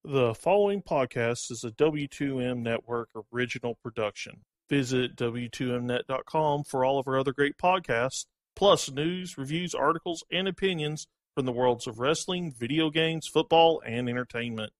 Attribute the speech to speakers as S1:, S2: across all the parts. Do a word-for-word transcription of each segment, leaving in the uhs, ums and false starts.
S1: The following podcast is a W two M Network original production. Visit W two M net dot com for all of our other great podcasts, plus news, reviews, articles, and opinions from the worlds of wrestling, video games, football, and entertainment.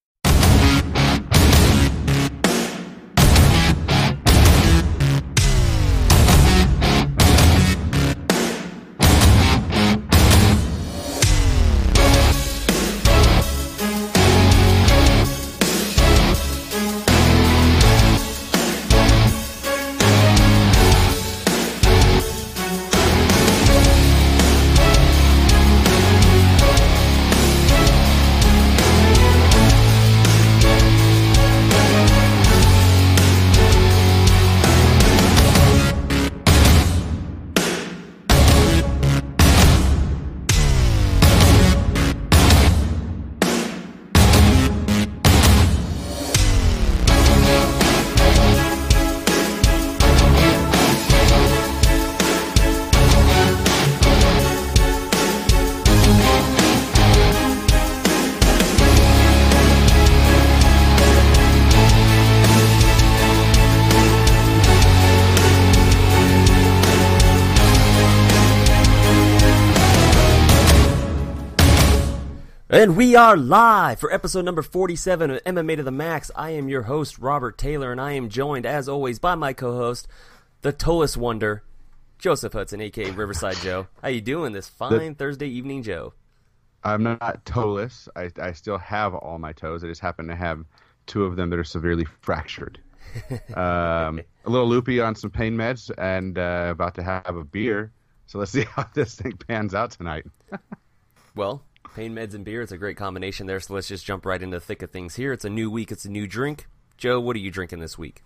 S2: And we are live for episode number forty-seven of M M A to the Max. I am your host, Robert Taylor, and I am joined, as always, by my co-host, the Toeless Wonder, Joseph Hudson, a k a. Riverside Joe. How you doing this fine the, Thursday evening, Joe?
S3: I'm not toeless. I, I still have all my toes. I just happen to have two of them that are severely fractured. um, a little loopy on some pain meds and uh, about to have a beer. So let's see how this thing pans out tonight.
S2: Well... pain meds and beer, it's a great combination there, so let's just jump right into the thick of things here. It's a new week, it's a new drink. Joe, what are you drinking this week?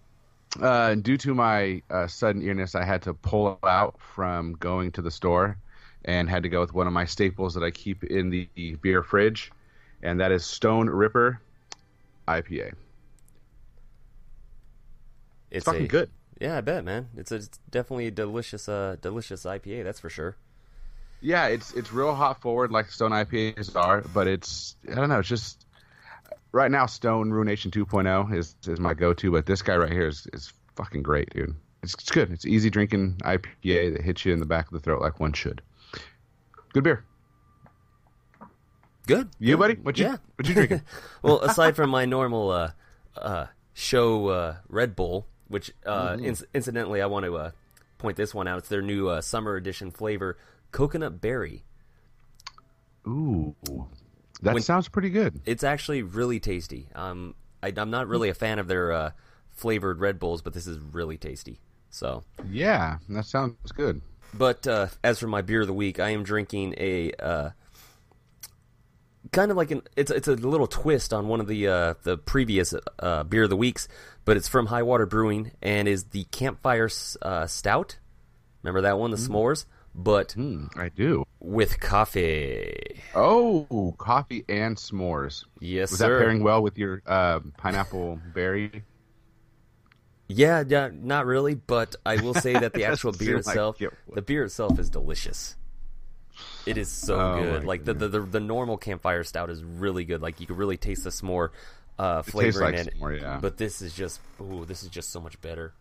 S3: Uh, due to my uh, sudden illness, I had to pull out from going to the store and had to go with one of my staples that I keep in the beer fridge, and that is Stone Ripper I P A. It's,
S2: it's
S3: fucking
S2: a,
S3: good.
S2: Yeah, I bet, man. It's, a, it's definitely a delicious, uh, delicious I P A, that's for sure.
S3: Yeah, it's it's real hot forward like Stone I P As are, but it's, I don't know, it's just, right now Stone Ruination two point oh is, is my go-to, but this guy right here is, is fucking great, dude. It's, it's good. It's easy drinking I P A that hits you in the back of the throat like one should. Good beer.
S2: Good.
S3: You,
S2: good.
S3: buddy? What you,
S2: yeah.
S3: what you drinking?
S2: Well, aside from my normal uh, uh, show uh, Red Bull, which uh, mm-hmm. inc- incidentally I want to uh, point this one out. It's their new uh, summer edition flavor, Coconut Berry.
S3: Ooh, that
S2: when,
S3: sounds pretty good.
S2: It's actually really tasty. Um, I, I'm not really a fan of their uh, flavored Red Bulls, but this is really tasty. So
S3: yeah, that sounds good.
S2: But uh, as for my beer of the week, I am drinking a uh, kind of like an it's it's a little twist on one of the uh, the previous uh, beer of the weeks, but it's from High Water Brewing and is the Campfire uh, Stout. Remember that one, the mm. s'mores? But
S3: mm, I do.
S2: With coffee.
S3: Oh, coffee and s'mores.
S2: Yes,
S3: Was
S2: sir.
S3: that pairing well with your uh, pineapple berry?
S2: Yeah, yeah, not really, but I will say that the actual beer itself,
S3: like
S2: the beer itself is delicious. It is so
S3: oh
S2: good. Like the, the the the normal Campfire Stout is really good. Like you can really taste the s'more uh, flavor
S3: like
S2: in it.
S3: S'more, yeah.
S2: But this is just, ooh, this is just so much better.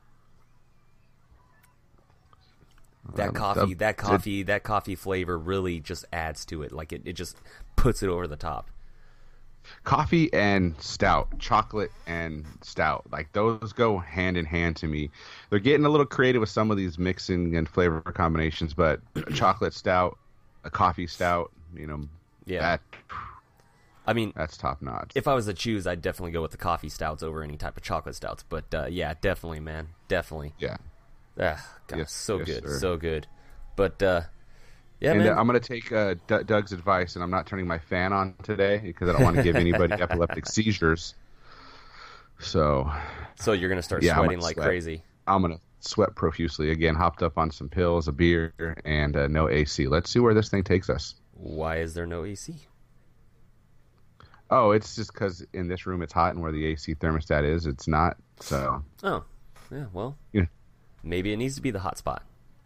S2: That
S3: um,
S2: coffee,
S3: uh,
S2: that coffee, it, that coffee flavor really just adds to it. Like it, it just puts it over the top.
S3: Coffee and stout, chocolate and stout, like those go hand in hand to me. They're getting a little creative with some of these mixing and flavor combinations, but a chocolate stout, a coffee stout, you know,
S2: yeah.
S3: That,
S2: I mean,
S3: that's top notch.
S2: If I was to choose, I'd definitely go with the coffee stouts over any type of chocolate stouts. But uh, yeah, definitely, man, definitely.
S3: Yeah.
S2: Ah, God,
S3: yes,
S2: so
S3: yes,
S2: good,
S3: sir.
S2: so good. But uh, yeah,
S3: and
S2: man.
S3: uh, I'm going to take uh, D- Doug's advice, and I'm not turning my fan on today because I don't want to give anybody epileptic seizures. So,
S2: so you're going to start
S3: yeah,
S2: sweating like
S3: sweat.
S2: crazy.
S3: I'm going to sweat profusely again. Hopped up on some pills, a beer, and uh, no A C. Let's see where this thing takes us.
S2: Why is there no A C?
S3: Oh, it's just because in this room it's hot, and where the A C thermostat is, it's not. So.
S2: Oh, yeah. Well.
S3: Yeah.
S2: Maybe it needs to be the hot spot.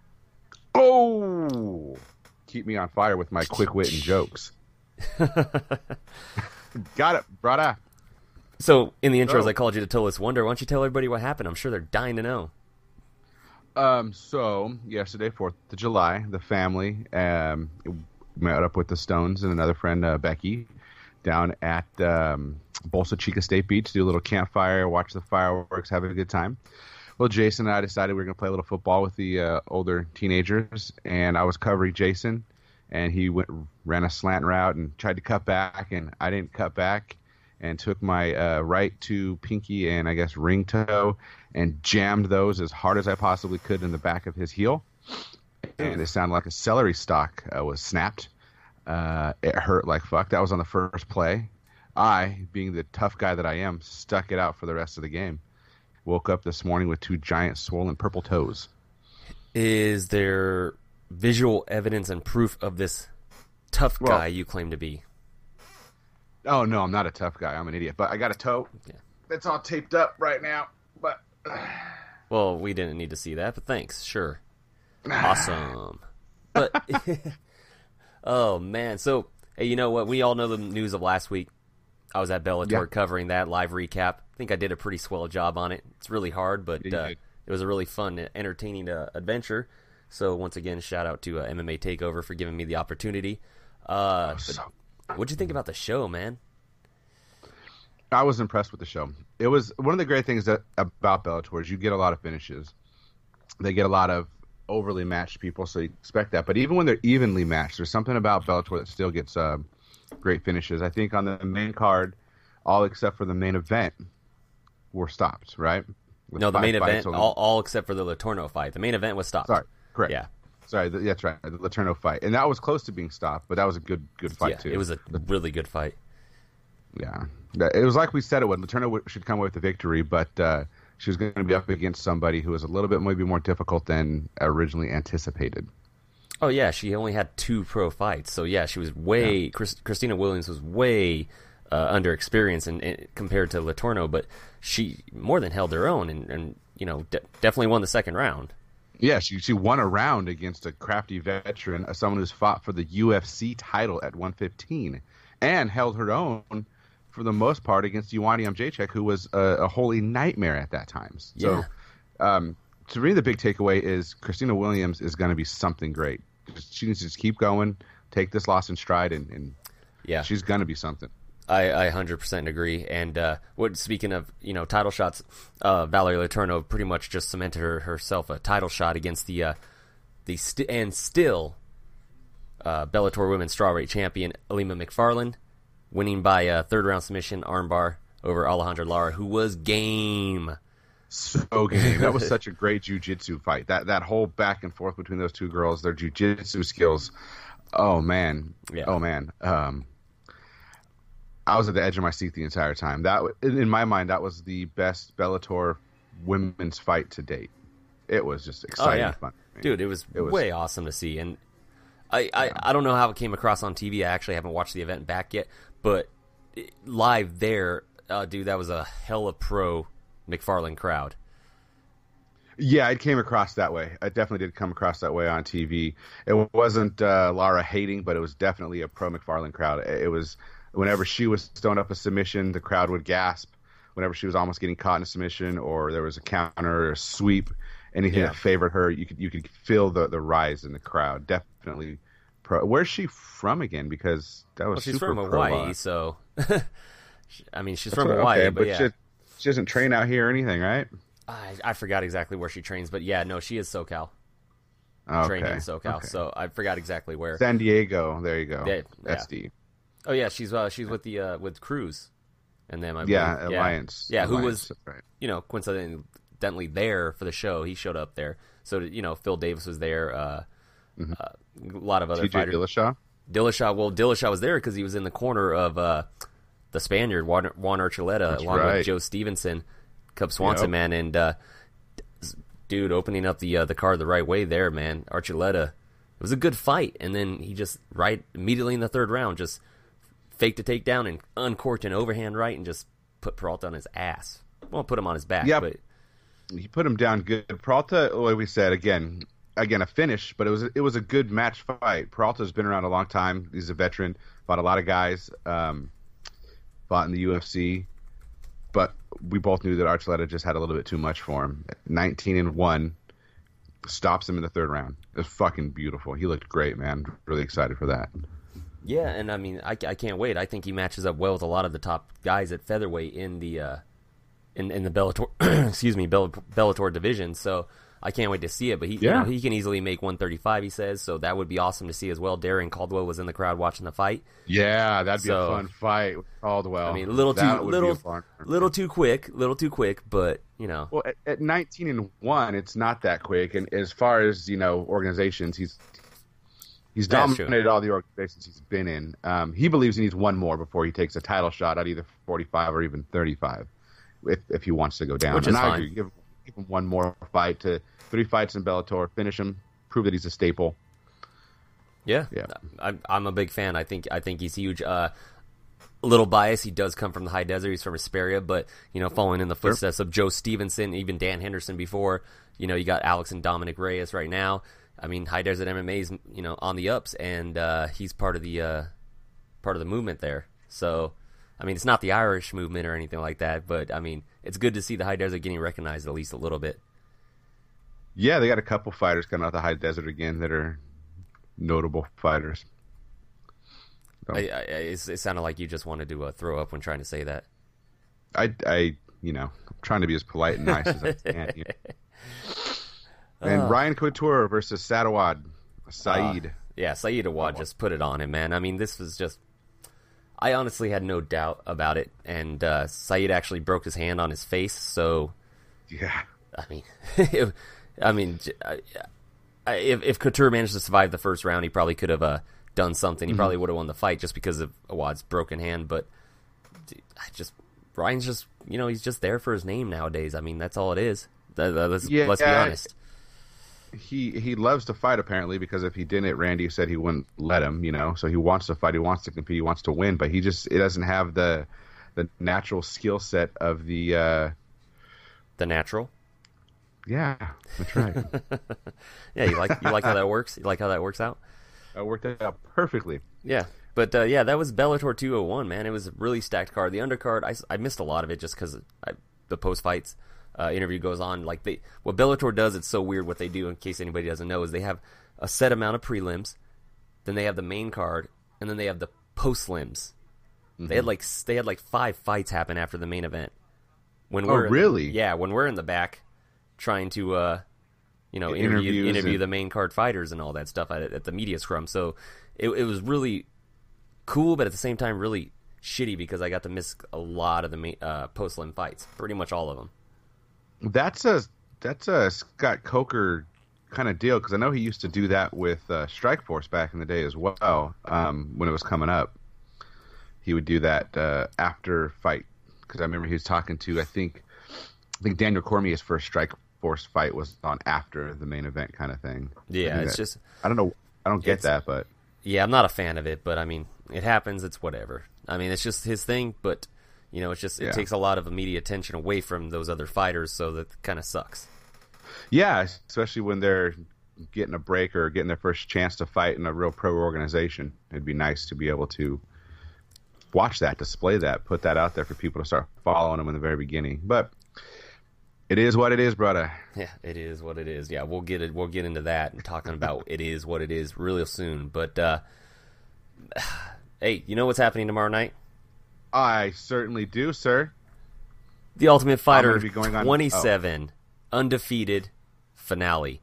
S3: Oh! Keep me on fire with my quick wit and jokes. Got it, brother.
S2: So, in the intros,
S3: Oh.
S2: I called you to tell us wonder. Why don't you tell everybody what happened? I'm sure they're dying to know.
S3: Um, so yesterday, Fourth of July, the family um, met up with the Stones and another friend, uh, Becky, down at um, Bolsa Chica State Beach, do a little campfire, watch the fireworks, have a good time. Well, Jason and I decided we were going to play a little football with the uh, older teenagers, and I was covering Jason, and he went ran a slant route and tried to cut back, and I didn't cut back, and took my uh, right two pinky and I guess ring toe and jammed those as hard as I possibly could in the back of his heel, and it sounded like a celery stalk uh, was snapped. Uh, it hurt like fuck. That was on the first play. I, being the tough guy that I am, stuck it out for the rest of the game. Woke up this morning with two giant swollen purple toes.
S2: Is there visual evidence and proof of this tough
S3: Well-
S2: guy you claim to be?
S3: Oh, no, I'm not a tough guy. I'm an idiot. But I got a toe.
S2: Yeah.
S3: It's all taped up right now. But
S2: Well, we didn't need to see that, but thanks. Sure. Awesome. But, oh, man. So, hey, you know what? We all know the news of last week. I was at Bellator
S3: Yeah.
S2: covering that live recap. I think I did a pretty swell job on it. It's really hard, but
S3: Yeah, you
S2: uh,
S3: did.
S2: it was a really fun, entertaining uh, adventure. So, once again, shout out to uh, M M A Takeover for giving me the opportunity. Uh, but
S3: so,
S2: what'd you think about the show, man?
S3: I was impressed with the show. It was one of the great things that, about Bellator is you get a lot of finishes. They get a lot of overly matched people, so you expect that. But even when they're evenly matched, there's something about Bellator that still gets uh, great finishes. I think on the main card, all except for the main event, were stopped, right? With
S2: No, the
S3: five
S2: main
S3: fights
S2: event,
S3: only-
S2: all, all except for the Latorno fight. The main event was stopped.
S3: Sorry, correct.
S2: Yeah.
S3: Sorry, th- that's right. The Laterno fight, and that was close to being stopped, but that was a good, good fight
S2: yeah,
S3: too.
S2: it was a really good fight.
S3: Yeah, That- it was like we said it would. Laterno w- should come away with the victory, but uh, she was going to be up against somebody who was a little bit maybe more difficult than originally anticipated.
S2: Oh yeah, she only had two pro fights, so yeah, she was way.
S3: Yeah.
S2: Chris, Christina Williams was way uh, under experienced and, and compared to Latorno, but she more than held her own, and, and you know de- definitely won the second round.
S3: Yeah, she she won a round against a crafty veteran, uh, someone who's fought for the U F C title at one fifteen, and held her own for the most part against Ioana Jacek, who was a, a holy nightmare at that time. So, um, to me, the big takeaway is Christina Williams is going to be something great. She needs to just keep going, take this loss in stride, and, and
S2: Yeah,
S3: she's going to be something.
S2: I, I one hundred percent agree. And uh, what speaking of you know title shots, uh, Valerie Latorno pretty much just cemented her, herself a title shot against the uh, the st- and still uh, Bellator Women's Strawweight Champion Alima McFarland, winning by a third round submission armbar over Alejandra Lara, who was game.
S3: So game. That was such a great jiu-jitsu fight. That that whole back and forth between those two girls, their jiu-jitsu skills. Oh man.
S2: Yeah.
S3: Oh man. Um, I was at the edge of my seat the entire time. That w- in in my mind, that was the best Bellator women's fight to date. It was just exciting,
S2: yeah.
S3: fun.
S2: Dude, it was,
S3: It was-
S2: way awesome to see. And I, I, I don't know how it came across on T V. I actually haven't watched the event back yet. But it- live there, uh, dude, that was a hella pro McFarland crowd.
S3: Yeah, it came across that way. It definitely did come across that way on T V. It wasn't uh, Lara hating, but it was definitely a pro McFarland crowd. It was whenever she was throwing up a submission, the crowd would gasp. Whenever she was almost getting caught in a submission, or there was a counter or a sweep, anything
S2: Yeah.
S3: that favored her, you could you could feel the, the rise in the crowd. Definitely pro. Where's she from again? Because that was
S2: Well, she's
S3: super
S2: from
S3: pro
S2: Hawaii,
S3: Lara.
S2: so I mean, she's
S3: That's
S2: from
S3: what-
S2: Hawaii,
S3: okay,
S2: but, yeah,
S3: she, she doesn't train out here or anything, right?
S2: I, I forgot exactly where she trains, but yeah, no, she is SoCal,
S3: Okay.
S2: training in SoCal,
S3: okay.
S2: so I forgot exactly where.
S3: San Diego. There you go.
S2: Yeah, yeah.
S3: S D.
S2: Oh yeah, she's uh, she's with the uh, with Cruz, and then I
S3: Yeah,
S2: believe-
S3: Alliance.
S2: Yeah, who
S3: Alliance,
S2: was
S3: that's right.
S2: you know coincidentally there for the show. He showed up there, so you know Phil Davis was there. Uh,
S3: Mm-hmm.
S2: uh, a lot of other
S3: T J
S2: fighters.
S3: Dillashaw.
S2: Dillashaw, well, Dillashaw was there because he was in the corner of uh, the Spaniard Juan, Juan Archuleta,
S3: That's
S2: along
S3: right.
S2: with Joe Stevenson, Cub Swanson,
S3: Yep.
S2: man, and uh, dude, opening up the uh, the card the right way there, man. Archuleta, it was a good fight, and then he just right immediately in the third round just faked a takedown and uncorked an overhand right and just put Peralta on his ass. Well, put him on his back,
S3: Yep.
S2: but
S3: He put him down good. Peralta, like we said, again, again a finish, but it was it was a good match fight. Peralta's been around a long time. He's a veteran, fought a lot of guys, um, fought in the U F C. but we both knew that Archuleta just had a little bit too much for him. nineteen and one stops him in the third round. It was fucking beautiful. He looked great, man. Really excited for that.
S2: Yeah, and I mean, I, I can't wait. I think he matches up well with a lot of the top guys at featherweight in the uh, in in the Bellator excuse me Bell, Bellator division. So I can't wait to see it. But he yeah. you know, he can easily make one thirty-five. He says so. That would be awesome to see as well. Darren Caldwell was in the crowd watching the fight.
S3: Yeah, that'd be
S2: so,
S3: a fun fight with Caldwell.
S2: I mean, a little too little little too quick, little too quick, but you know.
S3: Well, at, at nineteen and one, it's not that quick. And as far as you know, organizations, he's. He's dominated all the organizations he's been in. Um, he believes he needs one more before he takes a title shot at either forty-five or even thirty-five, if if he wants to go down.
S2: Which
S3: and
S2: is
S3: I
S2: fine.
S3: agree. Give, give him one more fight to three fights in Bellator, finish him, prove that he's a staple.
S2: Yeah,
S3: yeah.
S2: I'm I'm a big fan. I think I think he's huge. Uh, a little biased. He does come from the high desert. He's from Hesperia, but you know, following in the footsteps sure. of Joe Stevenson, even Dan Henderson before. You know, you got Alex and Dominic Reyes right now. I mean, High Desert M M A is, you know, on the ups, and uh, he's part of the uh, part of the movement there. So, I mean, it's not the Irish movement or anything like that, but I mean, it's good to see the High Desert getting recognized at least a little bit.
S3: Yeah, they got a couple fighters coming out of the High Desert again that are notable fighters.
S2: So. I, I, it sounded like you just wanted to uh, throw up when trying to say that.
S3: I, I, you know, I'm trying to be as polite and nice as I can. You know? And uh, Ryan Couture versus Sadawad Saeed.
S2: Uh, yeah, Saeed Awad just put it on him, man. I mean, this was just... I honestly had no doubt about it. And uh, Saeed actually broke his hand on his face, so...
S3: Yeah.
S2: I mean, if, I mean, if, if Couture managed to survive the first round, he probably could have uh, done something. He mm-hmm. probably would have won the fight just because of Awad's broken hand. But I just... Ryan's just... You know, he's just there for his name nowadays. I mean, that's all it is. Let's,
S3: yeah,
S2: let's be honest.
S3: He he loves to fight, apparently, because if he didn't, Randy said he wouldn't let him, you know. So he wants to fight, he wants to compete, he wants to win, but he just it doesn't have the the natural skill set of the uh,
S2: the natural.
S3: Yeah, that's right.
S2: yeah, you like you like how that works? You like how that works out?
S3: That worked out perfectly.
S2: Yeah, but uh, yeah, that was Bellator two oh one, man. It was a really stacked card. The undercard, I, I missed a lot of it just because the post fights. Uh, interview goes on. Like they, what Bellator does, it's so weird what they do. In case anybody doesn't know, is they have a set amount of prelims, then they have the main card, and then they have the post lims. Mm-hmm. They had like they had like five fights happen after the main event. When we're
S3: oh really?
S2: The, yeah, when we're in the back trying to, uh, you know, interview interview and... the main card fighters and all that stuff at, at the media scrum. So it, it was really cool, but at the same time really shitty because I got to miss a lot of the main, uh, post lim fights, pretty much all of them.
S3: That's a that's a Scott Coker kind of deal because I know he used to do that with uh, Strikeforce back in the day as well. Um, when it was coming up, he would do that uh, after fight because I remember he was talking to I think I think Daniel Cormier's first Strikeforce fight was on after the main event kind of thing.
S2: Yeah, it's
S3: that,
S2: just
S3: I don't know I don't get that, but
S2: yeah, I'm not a fan of it. But I mean, it happens. It's whatever. I mean, it's just his thing, but. You know, it's just it yeah. takes a lot of immediate attention away from those other fighters, so that kind of sucks.
S3: Yeah, especially when they're getting a break or getting their first chance to fight in a real pro organization. It'd be nice to be able to watch that, display that, put that out there for people to start following them in the very beginning. But it is what it is, brother.
S2: Yeah, it is what it is. Yeah, we'll get it. We'll get into that and talking about it is what it is real soon. But uh, hey, you know what's happening tomorrow night?
S3: I certainly do, sir.
S2: The Ultimate Fighter
S3: be going on,
S2: twenty-seven, oh. undefeated finale.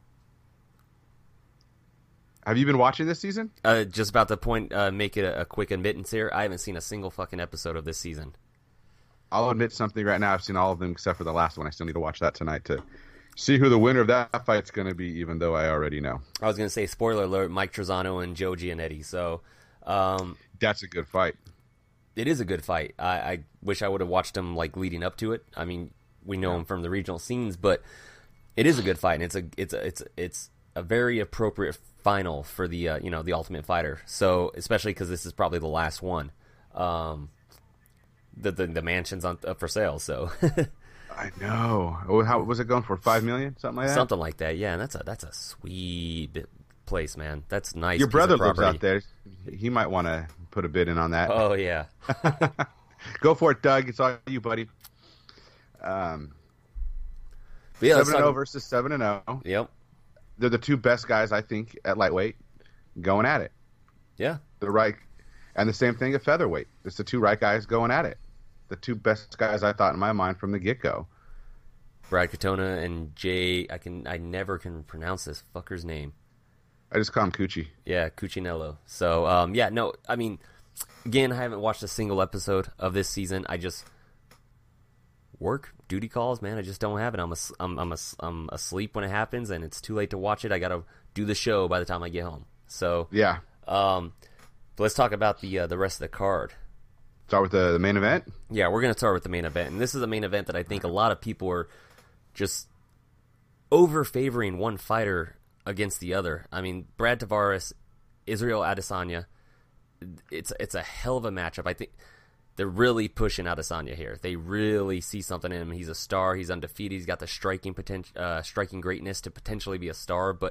S3: Have you been watching this season?
S2: Uh, just about to point, uh, make it a, a quick admittance here. I haven't seen a single fucking episode of this season.
S3: I'll admit something right now. I've seen all of them except for the last one. I still need to watch that tonight to see who the winner of that fight's going to be, even though I already know.
S2: I was going to say, spoiler alert, Mike Trezano and Joe Giannetti. So, um,
S3: that's a good fight.
S2: It is a good fight. I, I wish I would have watched them like leading up to it. I mean, we know yeah. them from the regional scenes, but it is a good fight. And it's a it's a, it's it's a very appropriate final for the uh, you know the Ultimate Fighter. So especially because this is probably the last one. Um, the the, the mansion's on up for sale. So
S3: I know. How was it going for? Five million, something like that.
S2: Something like that. Yeah, and that's a that's a sweet place, man. That's nice.
S3: Your brother lives out there. He might want to put a bid in on that.
S2: Oh, yeah.
S3: Go for it, Doug. It's all you, buddy. Um,
S2: But yeah,
S3: seven and
S2: talk-
S3: oh versus seven and oh.
S2: Yep.
S3: They're the two best guys, I think, at lightweight going at it.
S2: Yeah.
S3: The right, and the same thing at featherweight. It's the two right guys going at it. The two best guys I thought in my mind from the get-go.
S2: Brad Katona and Jay, I can I never can pronounce this fucker's name.
S3: I just call him Coochie.
S2: Yeah, Cuccinello. So, um, yeah, no, I mean, again, I haven't watched a single episode of this season. I just work, duty calls, man. I just don't have it. I'm a, I'm I'm, a, I'm asleep when it happens, and it's too late to watch it. I got to do the show by the time I get home. So,
S3: Yeah.
S2: um, but let's talk about the uh, the rest of the card.
S3: Start with the, the main event.
S2: Yeah, we're going to start with the main event. And this is a main event that I think a lot of people are just over-favoring one fighter against the other. I mean, Brad Tavares, Israel Adesanya, it's it's a hell of a matchup. I think they're really pushing Adesanya here. They really see something in him. He's a star. He's undefeated. He's got the striking potential, uh, striking greatness to potentially be a star. But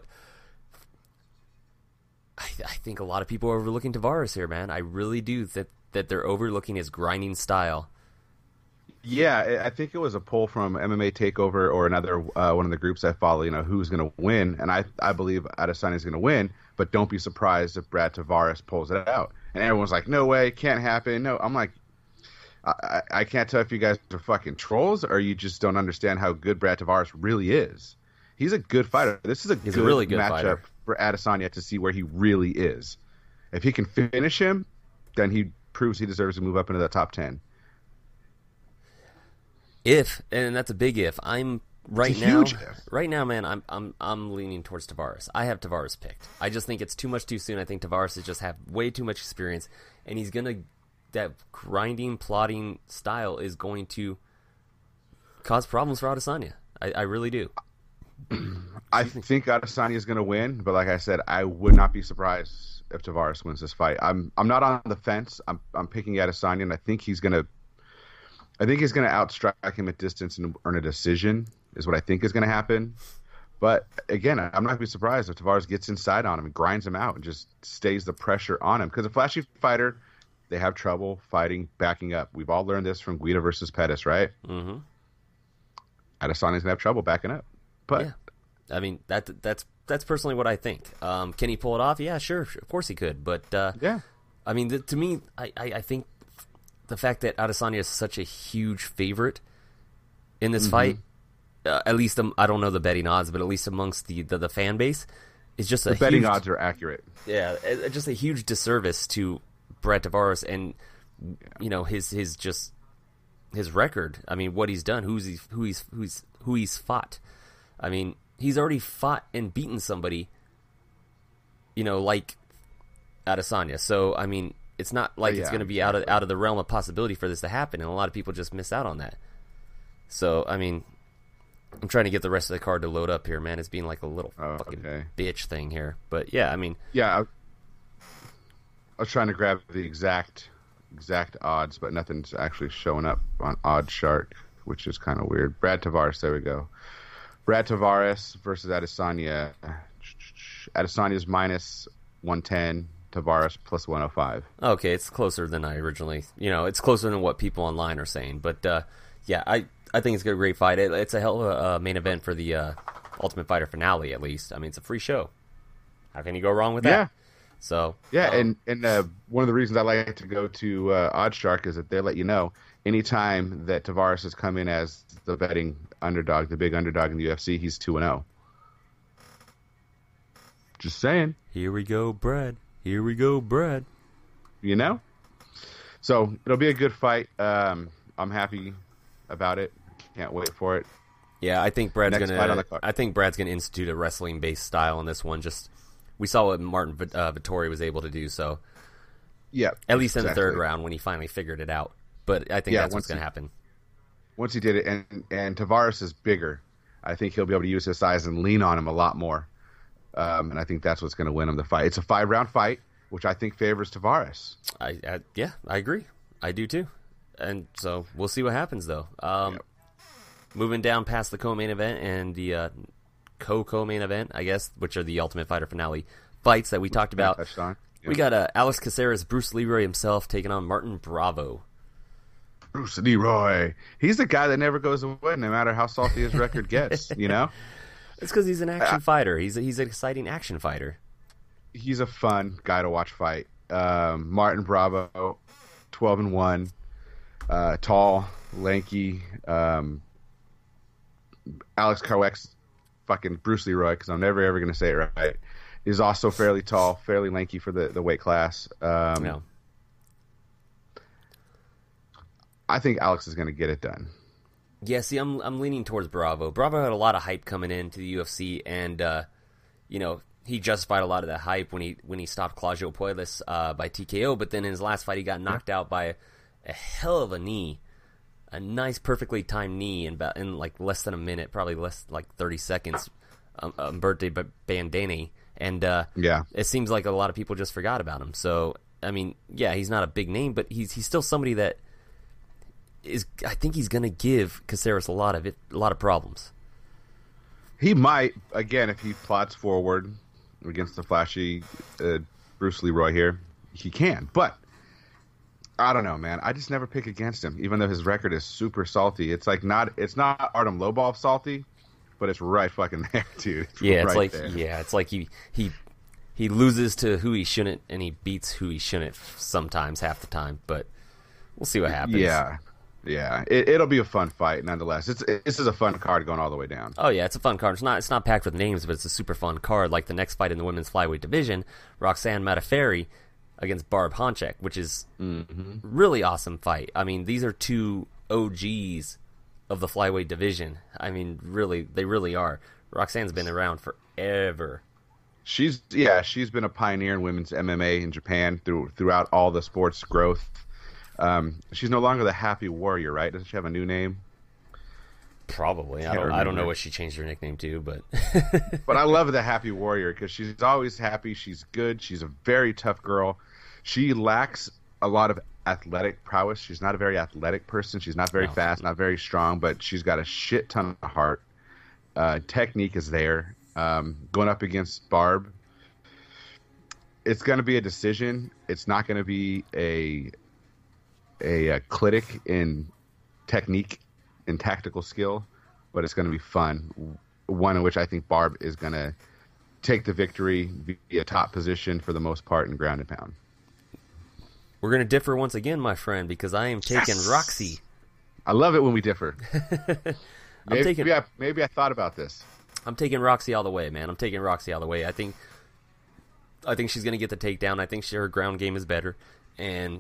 S2: I, I think a lot of people are overlooking Tavares here, man. I really do that. That they're overlooking his grinding style.
S3: Yeah, I think it was a poll from M M A Takeover or another uh, one of the groups I follow. You know, who's going to win? And I I believe Adesanya is going to win, but don't be surprised if Brad Tavares pulls it out. And everyone's like, "No way, can't happen." No, I'm like, I, I, I can't tell if you guys are fucking trolls or you just don't understand how good Brad Tavares really is. He's a good fighter. This is a
S2: He's
S3: good,
S2: a really good
S3: matchup
S2: fighter.
S3: for Adesanya to see where he really is. If he can finish him, then he proves he deserves to move up into the top ten.
S2: If, and that's a big if, I'm right
S3: It's a
S2: now.
S3: huge if.
S2: Right now, man, I'm I'm I'm leaning towards Tavares. I have Tavares picked. I just think it's too much too soon. I think Tavares has just have way too much experience, and he's gonna that grinding, plotting style is going to cause problems for Adesanya. I, I really do.
S3: I think Adesanya is going to win, but like I said, I would not be surprised if Tavares wins this fight. I'm I'm not on the fence. I'm I'm picking Adesanya, and I think he's going to. I think he's going to outstrike him at distance and earn a decision. Is what I think is going to happen. But again, I'm not going to be surprised if Tavares gets inside on him and grinds him out and just stays the pressure on him. Because a flashy fighter, they have trouble fighting, backing up. We've all learned this from Guida versus Pettis, right?
S2: Mm-hmm.
S3: Adesanya's going to have trouble backing up. But
S2: Yeah. I mean that that's that's personally what I think. Um, can he pull it off? Yeah, sure, of course he could. But uh,
S3: yeah,
S2: I mean, the, to me, I, I, I think the fact that Adesanya is such a huge favorite in this
S3: Mm-hmm.
S2: fight, uh, at least um, I don't know the betting odds, but at least amongst the the, the fan base, is just a
S3: the betting
S2: huge,
S3: odds are accurate.
S2: yeah, it- just a huge disservice to Brad Tavares and you know his his just his record. I mean, what he's done, who's he's who he's who's who he's fought. I mean, he's already fought and beaten somebody, you know, like Adesanya. So, I mean, it's not like
S3: Yeah,
S2: it's going to be out of out of the realm of possibility for this to happen, and a lot of people just miss out on that. So, I mean, I'm trying to get the rest of the card to load up here, man. It's being like a little
S3: Oh,
S2: fucking
S3: okay.
S2: bitch thing here. But, yeah, I mean,
S3: Yeah, I, I was trying to grab the exact exact odds, but nothing's actually showing up on Odd Shark, which is kind of weird. Brad Tavares, there we go. Brad Tavares versus Adesanya. Adesanya's minus one ten, Tavares plus one oh five.
S2: okay, it's closer than I originally, you know, it's closer than what people online are saying. But, uh, yeah, I, I think it's a great fight. It, it's a hell of a uh, main event for the uh, Ultimate Fighter finale, at least. I mean, it's a free show. How can you go wrong with that?
S3: Yeah.
S2: So
S3: Yeah,
S2: um,
S3: and, and uh, one of the reasons I like to go to uh, Odd Shark is that they let you know anytime that Tavares has come in as the betting underdog, the big underdog in the U F C, he's two and oh. Just saying.
S2: here we go, Brad. Here we go, Brad.
S3: You know? So it'll be a good fight. Um, I'm happy about it. Can't wait for it.
S2: Yeah, I think Brad's
S3: Next fight on
S2: gonna.
S3: the card.
S2: I think Brad's gonna institute a wrestling-based style in this one. Just we saw what Martin Vit- uh, Vittori was able to do. So
S3: Yeah.
S2: at least in the third
S3: exactly.
S2: round when he finally figured it out. But I think
S3: Yeah,
S2: that's what's
S3: once
S2: gonna
S3: he-
S2: happen.
S3: Once he did it, and, and Tavares is bigger, I think he'll be able to use his size and lean on him a lot more. Um, and I think that's what's going to win him the fight. It's a five-round fight, which I think favors Tavares.
S2: I, I yeah, I agree. I do too. And so we'll see what happens though. Um,
S3: Yep.
S2: Moving down past the co-main event and the uh, co-co-main event, I guess, which are the Ultimate Fighter finale fights that we talked about.
S3: Touched on.
S2: We got uh, Alex Caceres, Bruce Leroy himself taking on Martin Bravo.
S3: Bruce Leroy. He's the guy that never goes away, no matter how salty his record gets. You know,
S2: it's because he's an action
S3: uh,
S2: fighter. He's a, he's an exciting action fighter.
S3: He's a fun guy to watch fight. Um, Martin Bravo, twelve and one, uh, tall, lanky. Um, Alex Kowek, fucking Bruce Leroy, because I'm never ever going to say it right. Is also fairly tall, fairly lanky for the, the weight class. Um,
S2: yeah.
S3: I think Alex is going to get it done.
S2: Yeah, see, I'm I'm leaning towards Bravo. Bravo had a lot of hype coming into the U F C, and uh, you know he justified a lot of that hype when he when he stopped Claudio Puelles uh, by T K O. But then in his last fight, he got knocked out by a, a hell of a knee, a nice, perfectly timed knee in about in like less than a minute, probably less like thirty seconds. Um, Humberto Bandini, and uh,
S3: yeah,
S2: it seems like a lot of people just forgot about him. So I mean, yeah, he's not a big name, but he's he's still somebody that is. I think he's going to give Caceres a lot of it, a lot of problems.
S3: He might again if he plots forward against the flashy uh, Bruce Leroy here. He can, but I don't know, man. I just never pick against him, even though his record is super salty. It's like not. It's not Artem Lobov salty. But it's right fucking there, dude. It's
S2: yeah, it's
S3: right
S2: like
S3: there.
S2: yeah, it's like he he he loses to who he shouldn't, and he beats who he shouldn't sometimes, half the time. But we'll see what happens.
S3: Yeah, yeah, it, it'll be a fun fight nonetheless. It's it, this is a fun card going all the way down.
S2: Oh yeah, it's a fun card. It's not it's not packed with names, but it's a super fun card. Like the next fight in the women's flyweight division, Roxanne Modafferi against Barb Honchek, which is
S3: mm-hmm.
S2: really awesome fight. I mean, these are two O Gs of the flyweight division. I mean, really, they really are. Roxanne's been around forever.
S3: She's yeah, she's been a pioneer in women's M M A in Japan through throughout all the sports growth. Um, she's no longer the Happy Warrior, right? Doesn't she have a new name?
S2: Probably. I don't. I don't know what she changed her nickname to, but
S3: but I love the Happy Warrior because she's always happy. She's good. She's a very tough girl. She lacks a lot of athletic prowess. She's not a very athletic person. She's not very no. fast, not very strong, but she's got a shit ton of heart. Uh, technique is there. Um, going up against Barb, it's going to be a decision. It's not going to be a, a a clinic in technique and tactical skill, but it's going to be fun. One in which I think Barb is going to take the victory, be a top position for the most part in ground and pound.
S2: We're going to differ once again, my friend, because I am taking
S3: yes!
S2: Roxy.
S3: I love it when we differ.
S2: I'm
S3: maybe,
S2: taking,
S3: I, maybe I thought about this.
S2: I'm taking Roxy all the way, man. I'm taking Roxy all the way. I think I think she's going to get the takedown. I think she, her ground game is better. And,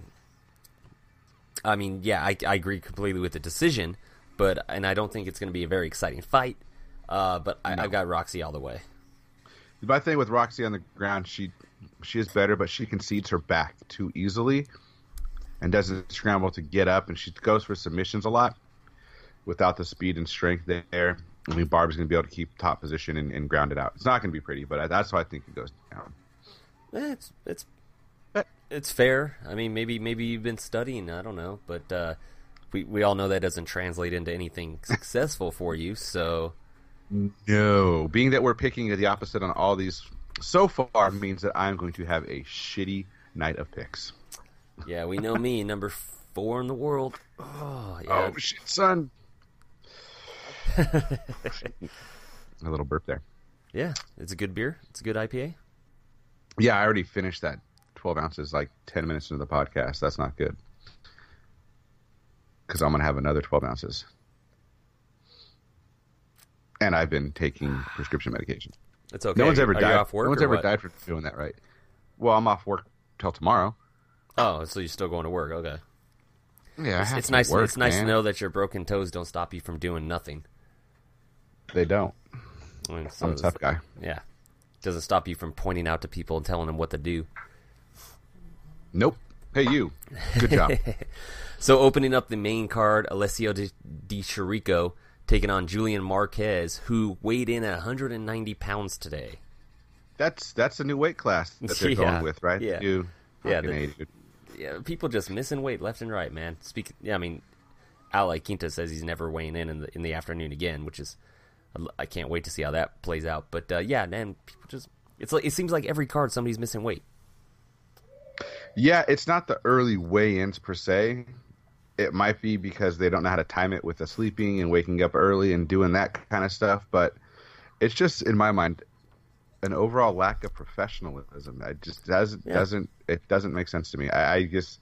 S2: I mean, yeah, I, I agree completely with the decision, but and I don't think it's going to be a very exciting fight, uh, but I,
S3: no.
S2: I've got Roxy all the way.
S3: My thing with Roxy on the ground, she she is better, but she concedes her back too easily and doesn't scramble to get up, and she goes for submissions a lot without the speed and strength there. I mean, Barb's going to be able to keep top position and, and ground it out. It's not going to be pretty, but that's why I think it goes down.
S2: Eh, it's it's it's fair. I mean, maybe maybe you've been studying. I don't know, but uh, we we all know that doesn't translate into anything successful for you. So
S3: no, being that we're picking the opposite on all these so far means that I'm going to have a shitty night of picks.
S2: Yeah, we know me, number four in the world. Oh, yeah.
S3: Oh shit, son. A little burp there.
S2: Yeah, it's a good beer. It's a good I P A.
S3: Yeah, I already finished that twelve ounces like ten minutes into the podcast. That's not good. Because I'm going to have another twelve ounces. And I've been taking prescription medication.
S2: It's okay.
S3: No one's ever
S2: Are
S3: died.
S2: you off work
S3: no one's
S2: or
S3: ever
S2: what?
S3: died for doing that, right? Well, I'm off work till tomorrow.
S2: Oh, so you're still going to work? Okay.
S3: Yeah,
S2: it's,
S3: I have
S2: it's
S3: to
S2: nice.
S3: work,
S2: It's nice
S3: man.
S2: to know that your broken toes don't stop you from doing nothing.
S3: They don't.
S2: I mean, so
S3: I'm a tough guy.
S2: Yeah, doesn't stop you from pointing out to people and telling them what to do.
S3: Nope. Hey, you. Good job.
S2: So opening up the main card, Alessio Di, Di Chirico taking on Julian Marquez, who weighed in at one hundred ninety pounds today.
S3: That's that's a new weight class that they're
S2: Yeah.
S3: going with, right?
S2: Yeah.
S3: You
S2: Yeah,
S3: fucking
S2: the-
S3: hate it.
S2: Yeah, people just missing weight left and right, man. Speak. Yeah, I mean, Al Quinta says he's never weighing in in the, in the afternoon again, which is I can't wait to see how that plays out. But uh, yeah, man, people just it's like it seems like every card somebody's missing weight.
S3: Yeah, it's not the early weigh-ins per se. it might be because they don't know how to time it with the sleeping and waking up early and doing that kind of stuff. But it's just, in my mind, an overall lack of professionalism. It just doesn't yeah. doesn't it doesn't make sense to me. I, I just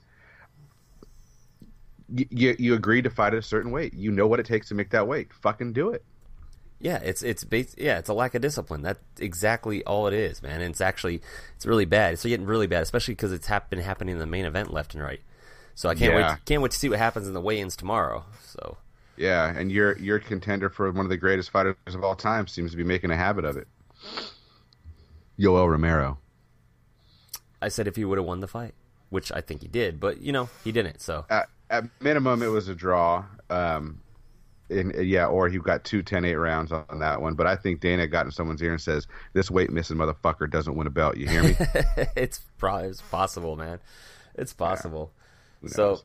S3: you you agree to fight at a certain weight. You know what it takes to make that weight. Fucking do it.
S2: Yeah, it's it's bas- yeah, it's a lack of discipline. That's exactly all it is, man. And it's actually it's really bad. It's getting really bad, especially because it's hap- been happening in the main event left and right. So I can't
S3: yeah.
S2: wait can't wait to see what happens in the weigh-ins tomorrow. So
S3: yeah, and your your contender for one of the greatest fighters of all time seems to be making a habit of it. Yoel Romero.
S2: I said if he would have won the fight, which I think he did, but you know he didn't. So
S3: at, at minimum, it was a draw. Um, in, yeah, or he got two ten eight rounds on that one. But I think Dana got in someone's ear and says, "This weight missing motherfucker doesn't win a belt." You hear me?
S2: it's probably it's possible, man. It's possible.
S3: Yeah.
S2: So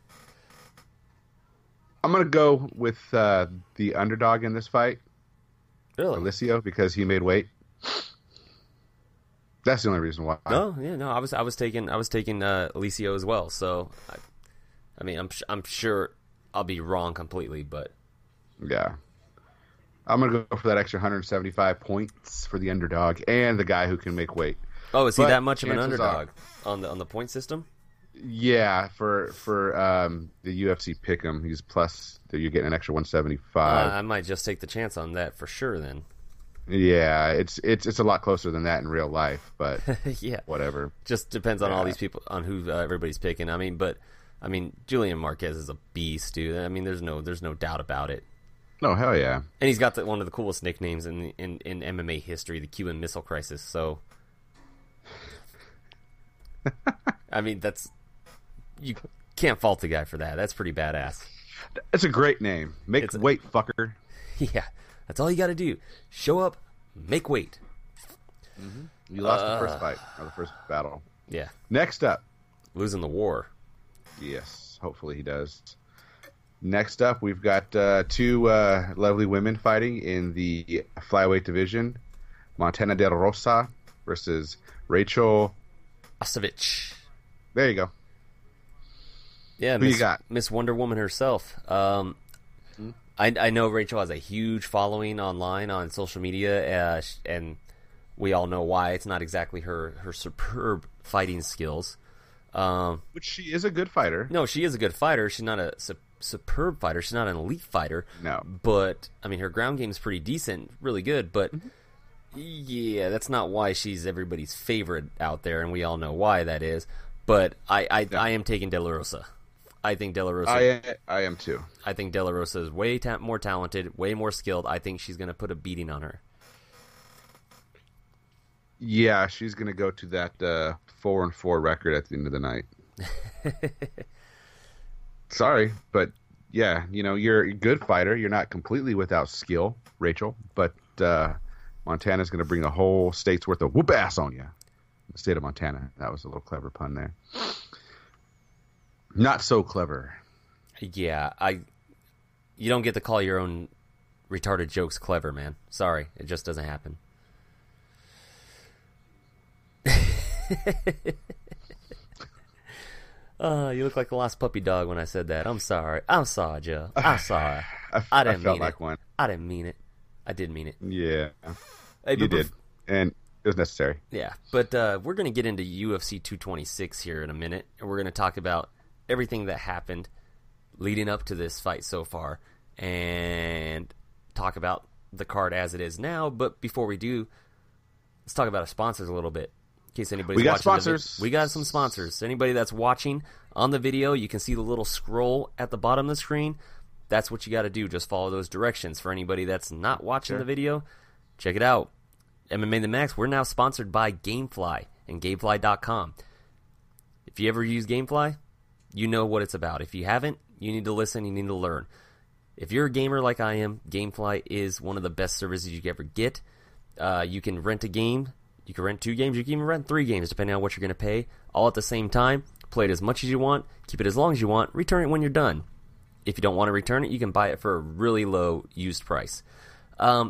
S3: I'm gonna go with uh, the underdog in this fight,
S2: really,
S3: Alessio, because he made weight. That's the only reason why.
S2: No, yeah, no. I was, I was taking, I was taking uh, Alessio as well. So, I, I mean, I'm, I'm sure I'll be wrong completely, but
S3: yeah, I'm gonna go for that extra one hundred seventy-five points for the underdog and the guy who can make weight.
S2: Oh, is he
S3: but
S2: that much of an underdog
S3: are,
S2: on the on the point system?
S3: Yeah, for for um, the U F C pick'em, he's plus. You're getting an extra one seventy-five.
S2: Uh, I might just take the chance on that for sure. Then.
S3: Yeah, it's it's it's a lot closer than that in real life, but
S2: yeah,
S3: whatever.
S2: Just depends on
S3: yeah.
S2: all these people, on who uh, everybody's picking. I mean, but I mean, Julian Marquez is a beast, dude. I mean, there's no there's no doubt about it.
S3: No, hell yeah.
S2: And he's got the, one of the coolest nicknames in, in in M M A history, the Cuban Missile Crisis. So, I mean, that's you can't fault the guy for that. That's pretty badass.
S3: It's a great name. Make
S2: It's a-
S3: weight, fucker.
S2: Yeah, that's all you got to do. Show up, make weight.
S3: Mm-hmm. You lost
S2: Uh,
S3: the first fight, or the first battle.
S2: Yeah,
S3: Next up,
S2: losing the war.
S3: yes, hopefully he does. Next up, we've got uh, two uh, lovely women fighting in the flyweight division. Montana De La Rosa versus Rachel.
S2: Ostovich.
S3: There you go.
S2: Yeah,
S3: Who
S2: Miss,
S3: you got?
S2: Miss Wonder Woman herself. Um,
S3: Hmm?
S2: I, I know Rachel has a huge following online on social media, uh, sh- and we all know why. It's not exactly her, her superb fighting skills. Um,
S3: Which she is a good fighter.
S2: no, she is a good fighter. She's not a su- superb fighter. She's not an elite fighter.
S3: No.
S2: But, I mean, her ground game is pretty decent, really good, but
S3: Mm-hmm.
S2: yeah, that's not why she's everybody's favorite out there, and we all know why that is. But I, I,
S3: No.
S2: I am taking De La Rosa. I think De La Rosa.
S3: I I am too.
S2: I think De La Rosa is way ta- more talented, way more skilled. I think she's going to put a beating on her.
S3: Yeah, she's gonna go to that uh, four and four record at the end of the night. Sorry, but yeah, you know you're a good fighter. You're not completely without skill, Rachel. But uh, Montana's gonna bring a whole state's worth of whoop ass on you. The state of Montana. That was a little clever pun there. Not so clever.
S2: Yeah, I. You don't get to call your own retarded jokes clever, man. Sorry, it just doesn't happen. uh, you look like a lost puppy dog when I said that. I'm sorry. I'm sorry, Joe. I'm sorry.
S3: I,
S2: I didn't
S3: I felt
S2: mean
S3: like
S2: it.
S3: one.
S2: I didn't mean it. I did mean it.
S3: Yeah,
S2: Hey,
S3: you
S2: but
S3: did,
S2: bef-
S3: and it was necessary.
S2: Yeah, but uh, we're going to get into U F C two twenty-six here in a minute, and we're going to talk about everything that happened leading up to this fight so far, and talk about the card as it is now. But before we do, let's talk about our sponsors a little bit, in case anybody's
S3: We got
S2: watching. the vid-
S3: sponsors.
S2: we got some sponsors. Anybody that's watching on the video, you can see the little scroll at the bottom of the screen. That's what you got to do. Just follow those directions. For anybody that's not watching
S3: Sure.
S2: the video, check it out. M M A The Max, we're now sponsored by Gamefly and Gamefly dot com. If you ever use Gamefly, you know what it's about. If you haven't, you need to listen, you need to learn. If you're a gamer like I am, Gamefly is one of the best services you could ever get. Uh, you can rent a game, you can rent two games, you can even rent three games, depending on what you're going to pay, all at the same time. Play it as much as you want, keep it as long as you want, return it when you're done. If you don't want to return it, you can buy it for a really low used price. Um,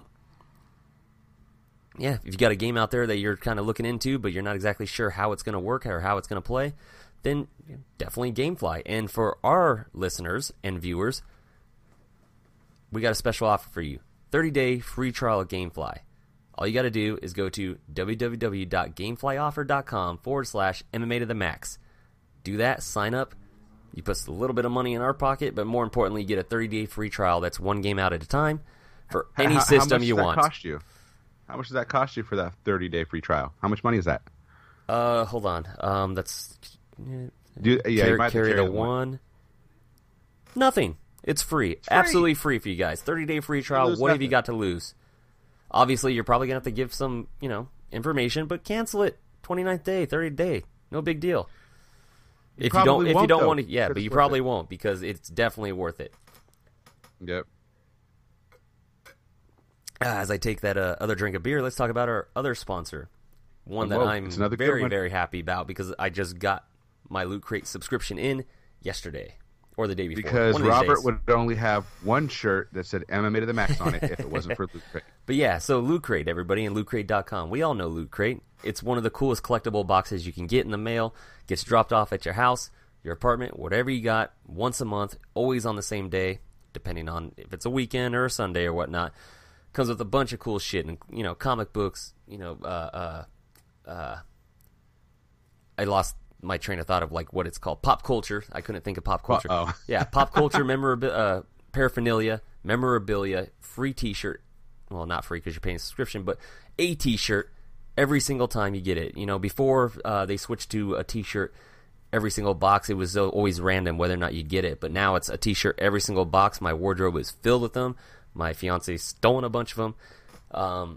S2: yeah, if you got a game out there that you're kind of looking into, but you're not exactly sure how it's going to work or how it's going to play, then definitely GameFly. And for our listeners and viewers, we got a special offer for you. thirty-day free trial of GameFly. All you got to do is go to www.gameflyoffer.com forward slash MMA to the max. Do that, sign up. You put a little bit of money in our pocket, but more importantly, you get a thirty-day free trial. That's one game out at a time for any
S3: how,
S2: system
S3: how much
S2: you
S3: does that
S2: want.
S3: Cost you? How much does that cost you for that thirty-day free trial? How much money is that?
S2: Uh, hold on. Um, that's
S3: Do you, yeah,
S2: carry,
S3: you might have to
S2: carry
S3: carry
S2: the
S3: one.
S2: one. Nothing. It's free.
S3: It's free.
S2: Absolutely free for you guys. thirty-day free trial.
S3: lose
S2: What have you
S3: nothing.
S2: got to lose? Obviously, you're probably going to have to give some, you know, information, but cancel it. twenty-ninth day, thirtieth day. No big deal.
S3: You
S2: if you don't,
S3: probably
S2: if you
S3: won't,
S2: don't
S3: though,
S2: want to, yeah,
S3: because
S2: but you
S3: it's worth
S2: probably
S3: it.
S2: won't because it's definitely worth it.
S3: Yep.
S2: Ah, as I take that uh, other drink of beer, let's talk about our other sponsor. One that
S3: Whoa,
S2: I'm
S3: it's another good
S2: very,
S3: one.
S2: very happy about because I just got my Loot Crate subscription in yesterday or the day before.
S3: Because
S2: One of these
S3: Robert
S2: days.
S3: would only have one shirt that said M M A to the max on it if it wasn't for Loot Crate.
S2: But yeah, so Loot Crate, everybody, and loot crate dot com. We all know Loot Crate. It's one of the coolest collectible boxes you can get in the mail. Gets dropped off at your house, your apartment, whatever you got, once a month, always on the same day, depending on if it's a weekend or a Sunday or whatnot. Comes with a bunch of cool shit, and you know, comic books. You know, uh, uh, uh, I lost my train of thought of like what it's called, pop culture. I couldn't think of pop culture.
S3: Uh-oh.
S2: Yeah, pop culture, memorabilia, uh, paraphernalia, memorabilia, free T-shirt. Well, not free because you're paying a subscription, but a T-shirt every single time you get it. You know, before uh, they switched to a T-shirt every single box, it was always random whether or not you'd get it. But now it's a T-shirt every single box. My wardrobe is filled with them. My fiance's stolen a bunch of them. Um,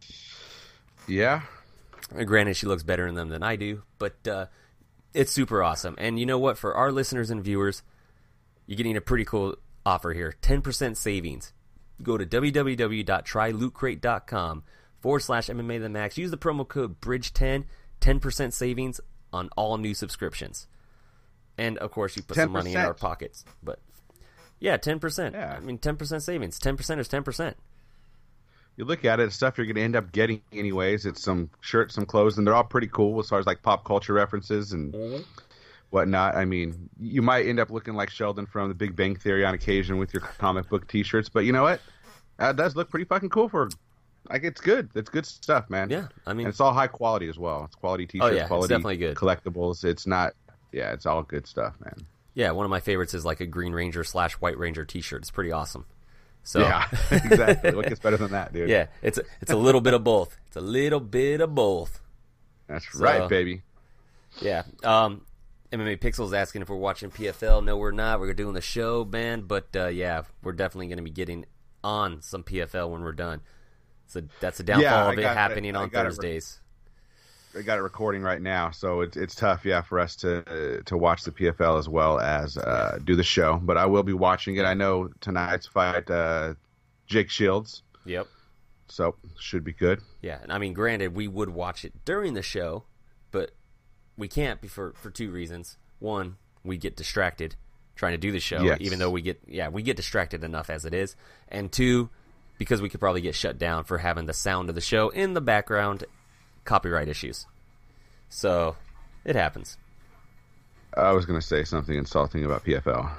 S3: Yeah.
S2: granted, she looks better in them than I do, but uh, it's super awesome. And you know what? For our listeners and viewers, you're getting a pretty cool offer here. ten percent savings. Go to www.trylootcrate.com forward slash MMA to the max. Use the promo code bridge ten. ten percent savings on all new subscriptions. And, of course, you put some money in our pockets. But, yeah, ten percent.
S3: Yeah.
S2: I mean, ten percent savings. ten percent is ten percent.
S3: You look at it, it's stuff you're going to end up getting anyways. It's some shirts, some clothes, and they're all pretty cool as far as like pop culture references and
S2: Mm-hmm.
S3: whatnot. I mean, you might end up looking like Sheldon from The Big Bang Theory on occasion with your comic book T-shirts, but you know what? That does look pretty fucking cool for. Like, it's good. It's good stuff, man.
S2: Yeah, I mean,
S3: and it's all high quality as well. It's quality T-shirts,
S2: Oh, yeah, it's
S3: quality
S2: definitely good.
S3: collectibles. It's not. Yeah, it's all good stuff, man.
S2: yeah, one of my favorites is like a Green Ranger slash White Ranger T-shirt. It's pretty awesome. So
S3: Yeah, exactly. What gets better than that, dude?
S2: yeah, it's a, it's a little bit of both. It's a little bit of both.
S3: That's
S2: So-
S3: right, baby.
S2: Yeah. Um, M M A Pixels asking if we're watching P F L. No, we're not. We're doing the show, man. But uh, yeah, we're definitely going to be getting on some P F L when we're done. So that's a downfall
S3: Yeah, I
S2: of it
S3: got it.
S2: happening
S3: I
S2: on
S3: got it.
S2: Thursdays.
S3: I got it recording right now, so it's it's tough, yeah, for us to uh, to watch the P F L as well as uh, do the show. But I will be watching it. I know tonight's fight, uh, Jake Shields,
S2: Yep.
S3: so should be good.
S2: Yeah, and I mean, granted, we would watch it during the show, but we can't be for, for two reasons. One, we get distracted trying to do the show,
S3: Yes.
S2: even though we get yeah we get distracted enough as it is. And two, because we could probably get shut down for having the sound of the show in the background, copyright issues. So it happens.
S3: I was going to say something insulting about P F L.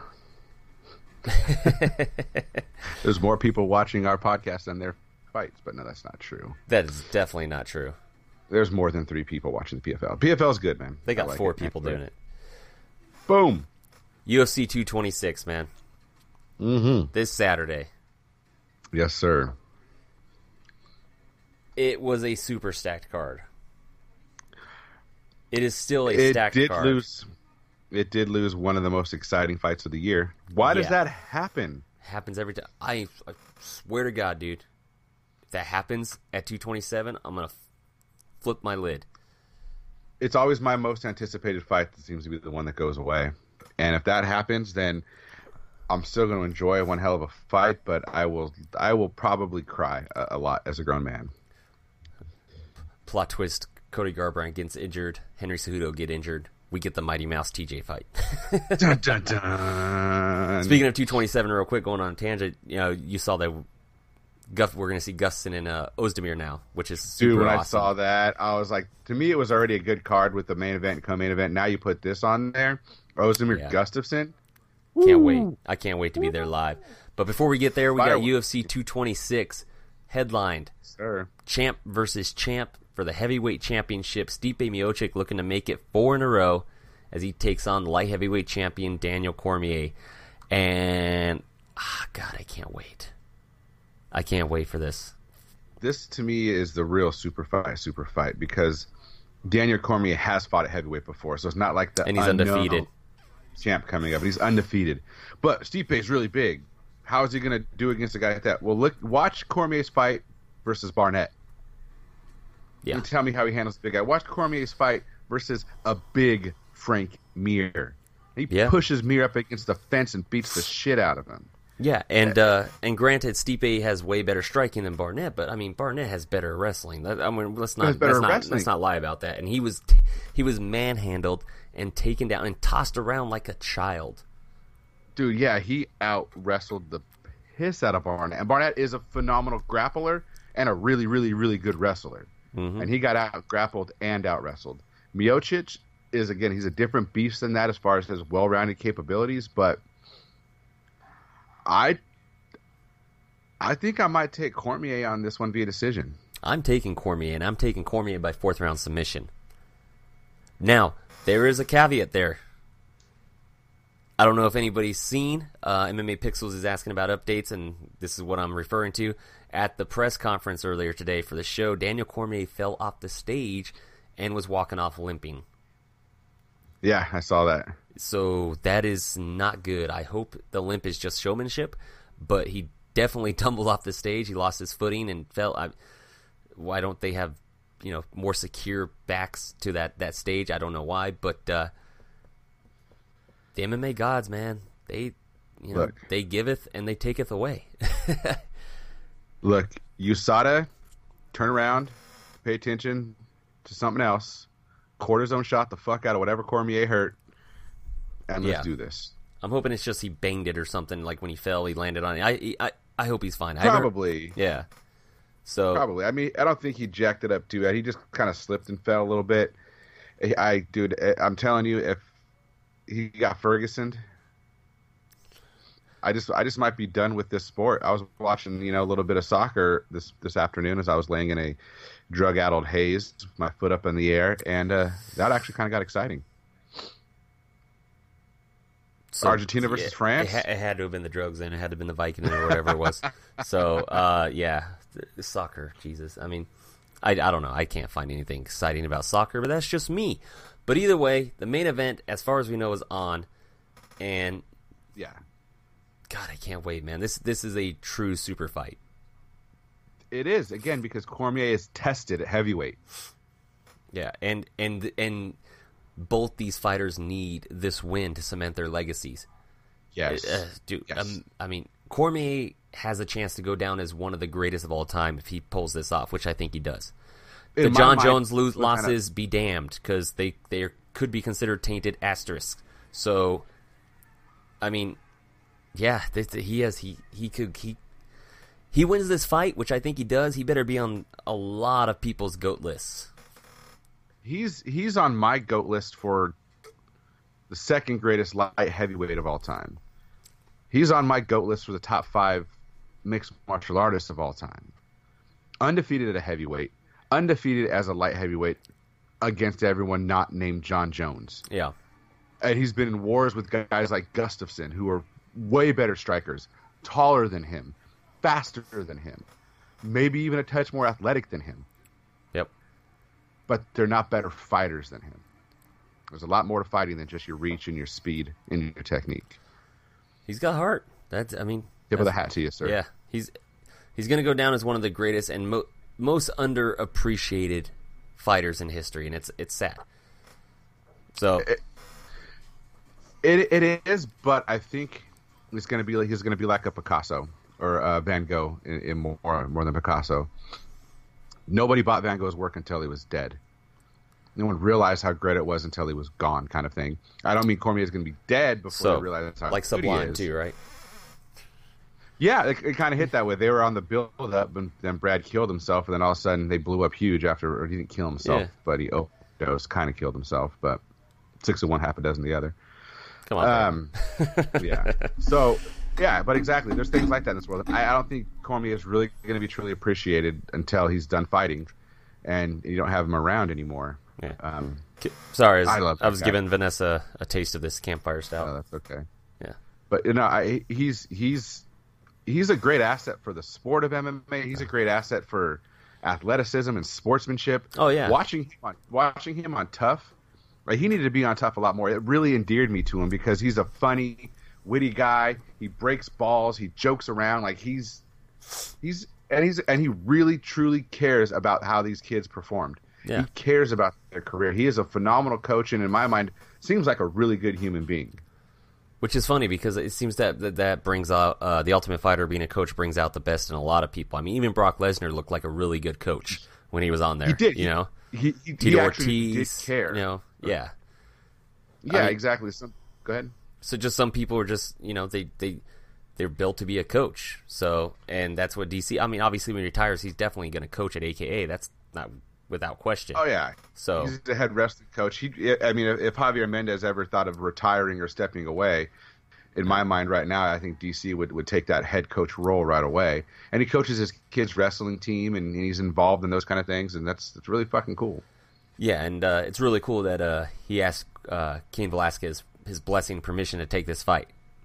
S3: There's more people watching our podcast than their fights, but no, that's not true.
S2: That is definitely not true.
S3: There's more than three people watching the P F L. P F L is good, man.
S2: They
S3: I
S2: got
S3: like
S2: four
S3: it.
S2: people doing it.
S3: Boom.
S2: U F C two twenty-six, man.
S3: Mm-hmm.
S2: This Saturday.
S3: Yes, sir.
S2: It was a super stacked card. It is still a
S3: It
S2: stacked
S3: did
S2: card.
S3: lose. It did lose one of the most exciting fights of the year. Why does
S2: Yeah.
S3: that happen?
S2: Happens every time. I, I swear to God, dude. If that happens at two twenty-seven, I'm going to flip my lid.
S3: It's always my most anticipated fight that seems to be the one that goes away. And if that happens, then I'm still going to enjoy one hell of a fight, but I will I will probably cry a, a lot as a grown man.
S2: Plot twist, Cody Garbrandt gets injured. Henry Cejudo get injured. We get the Mighty Mouse T J fight.
S3: Dun, dun, dun.
S2: Speaking of two twenty-seven, real quick, going on a tangent, you know, you saw that Guff, we're going to see Gustafsson and uh, Ozdemir now, which is super
S3: Dude, when
S2: awesome.
S3: I saw that, I was like, to me, it was already a good card with the main event and co-main event. Now you put this on there, Ozdemir
S2: Yeah.
S3: Gustafsson.
S2: Can't
S3: Woo.
S2: wait. I can't wait to be there live. But before we get there, we
S3: Fire-
S2: got U F C two twenty-six headlined.
S3: Sir.
S2: Champ versus champ for the heavyweight championship. Stipe Miocic looking to make it four in a row as he takes on light heavyweight champion Daniel Cormier. And, ah, God, I can't wait. I can't wait for this.
S3: This, to me, is the real super fight, super fight, because Daniel Cormier has fought at heavyweight before, so it's not like the
S2: And he's
S3: unknown
S2: undefeated.
S3: champ coming up. He's undefeated. But Stipe is really big. How is he going to do against a guy like that? Well, look, watch Cormier's fight versus Barnett.
S2: Yeah.
S3: And tell me how he handles the big guy. Watch Cormier's fight versus a big Frank Mir. He
S2: Yeah.
S3: pushes Mir up against the fence and beats the shit out of him.
S2: Yeah, and uh, and granted, Stipe has way better striking than Barnett, but I mean, Barnett has better wrestling. That- I mean, let's
S3: He has
S2: not
S3: better
S2: let's not,
S3: wrestling.
S2: let's not lie about that. And he was he was manhandled and taken down and tossed around like a child.
S3: Dude, yeah, he out wrestled the piss out of Barnett. And Barnett is a phenomenal grappler and a really, really, really good wrestler.
S2: Mhm.
S3: And he got out grappled and out wrestled. Miocic is, again, he's a different beast than that as far as his well rounded capabilities, but I I think I might take Cormier on this one via decision.
S2: I'm taking Cormier, and I'm taking Cormier by fourth round submission. Now, there is a caveat there. I don't know if anybody's seen. Uh, M M A Pixels is asking about updates, and this is what I'm referring to. At the press conference earlier today for the show, Daniel Cormier fell off the stage and was walking off limping.
S3: Yeah, I saw that.
S2: So that is not good. I hope the limp is just showmanship, but he definitely tumbled off the stage. He lost his footing and fell. I, why don't they have, you know, more secure backs to that, that stage? I don't know why, but uh, the M M A gods, man, they, you know,
S3: Look.
S2: they giveth and they taketh away.
S3: Look, U S A D A, turn around, pay attention to something else. Cortisone shot the fuck out of whatever Cormier hurt, and let's
S2: Yeah.
S3: do this.
S2: I'm hoping it's just he banged it or something. Like when he fell, he landed on it. I, I, I hope he's fine. I heard-
S3: Probably.
S2: yeah. So
S3: Probably. I mean, I don't think he jacked it up too bad. He just kind of slipped and fell a little bit. I, I dude, I'm telling you, if he got Ferguson, I just, I just might be done with this sport. I was watching, you know, a little bit of soccer this this afternoon as I was laying in a drug-addled haze, with my foot up in the air, and uh, that actually kind of got exciting.
S2: So,
S3: Argentina versus
S2: yeah,
S3: France?
S2: It, ha- it had to have been the drugs, and it had to have been the Vicodin or whatever it was. So, uh, yeah, the soccer, Jesus. I mean, I, I don't know. I can't find anything exciting about soccer, but that's just me. But either way, the main event, as far as we know, is on. And,
S3: Yeah.
S2: God, I can't wait, man. This this is a true super fight.
S3: It is, again, because Cormier is tested at heavyweight.
S2: Yeah, and and and both these fighters need this win to cement their legacies.
S3: Yes.
S2: Uh, dude,
S3: Yes.
S2: um, I mean, Cormier has a chance to go down as one of the greatest of all time if he pulls this off, which I think he does.
S3: In
S2: The
S3: my
S2: John
S3: mind,
S2: Jones lose,
S3: what kind of-
S2: losses be damned, because they, they could be considered tainted asterisks. So, I mean, yeah, this, he has he he could he he wins this fight, which I think he does. He better be on a lot of people's GOAT lists.
S3: He's he's on my GOAT list for the second greatest light heavyweight of all time. He's on my GOAT list for the top five mixed martial artists of all time. Undefeated at a heavyweight, undefeated as a light heavyweight against everyone not named John Jones.
S2: Yeah,
S3: And he's been in wars with guys like Gustafsson, who are way better strikers, taller than him, faster than him, maybe even a touch more athletic than him.
S2: yep.
S3: But they're not better fighters than him. There's a lot more to fighting than just your reach and your speed and your technique.
S2: He's got heart. That's I mean,
S3: Tip of the
S2: that's-
S3: hat to you, sir.
S2: Yeah, he's he's going to go down as one of the greatest and mo- most underappreciated fighters in history, and it's it's sad. So
S3: It it is, but I think it's going to be like he's going to be like a Picasso or uh, Van Gogh in, in more more than Picasso. Nobody bought Van Gogh's work until he was dead. No one realized how great it was until he was gone, kind of thing. I don't mean Cormier is going to be dead before
S2: so
S3: they realize how
S2: like
S3: good he
S2: Sublime
S3: is.
S2: too, right?
S3: Yeah, it, it kind of hit that way. They were on the build-up, and then Brad killed himself, and then all of a sudden they blew up huge after, or he didn't kill himself,
S2: Yeah.
S3: but he overdosed, kind of killed himself, but six of one, half a dozen the other.
S2: Come on.
S3: Um, yeah. So, yeah, but exactly. There's things like that in this world. I, I don't think Cormier is really going to be truly appreciated until he's done fighting, and you don't have him around anymore.
S2: Yeah.
S3: Um,
S2: Sorry, I was,
S3: I love
S2: I was
S3: that guy.
S2: giving Vanessa a taste of this campfire stout.
S3: oh, that's okay.
S2: Yeah.
S3: But you know, I, he's he's he's a great asset for the sport of M M A. He's a great asset for athleticism and sportsmanship.
S2: Oh, yeah.
S3: Watching him on, watching him on Tough, like, he needed to be on Tough a lot more. It really endeared me to him because he's a funny, witty guy. He breaks balls. He jokes around. Like he's he's and he's and he really truly cares about how these kids performed.
S2: Yeah.
S3: He cares about their career. He is a phenomenal coach, and in my mind, seems like a really good human being.
S2: Which is funny because it seems that that, that brings out uh, the Ultimate Fighter being a coach brings out the best in a lot of people. I mean, even Brock Lesnar looked like a really good coach when he was on there.
S3: He did.
S2: You know,
S3: He, he,
S2: Tito
S3: he actually
S2: Ortiz.
S3: did care.
S2: You know, yeah.
S3: Yeah,
S2: I mean-
S3: exactly. So, go ahead.
S2: So just some people are just, you know, they they they're built to be a coach. So and that's what D C. I mean, obviously when he retires, he's definitely going to coach at A K A. That's not without question.
S3: Oh yeah.
S2: So
S3: He's the head wrestling coach. He, I mean, if, if Javier Mendez ever thought of retiring or stepping away, in my mind right now, I think D C would, would take that head coach role right away. And he coaches his kids' wrestling team, and he's involved in those kind of things, and that's that's really fucking cool.
S2: yeah, and uh, it's really cool that uh, he asked uh, Cain Velasquez his blessing and permission to take this fight.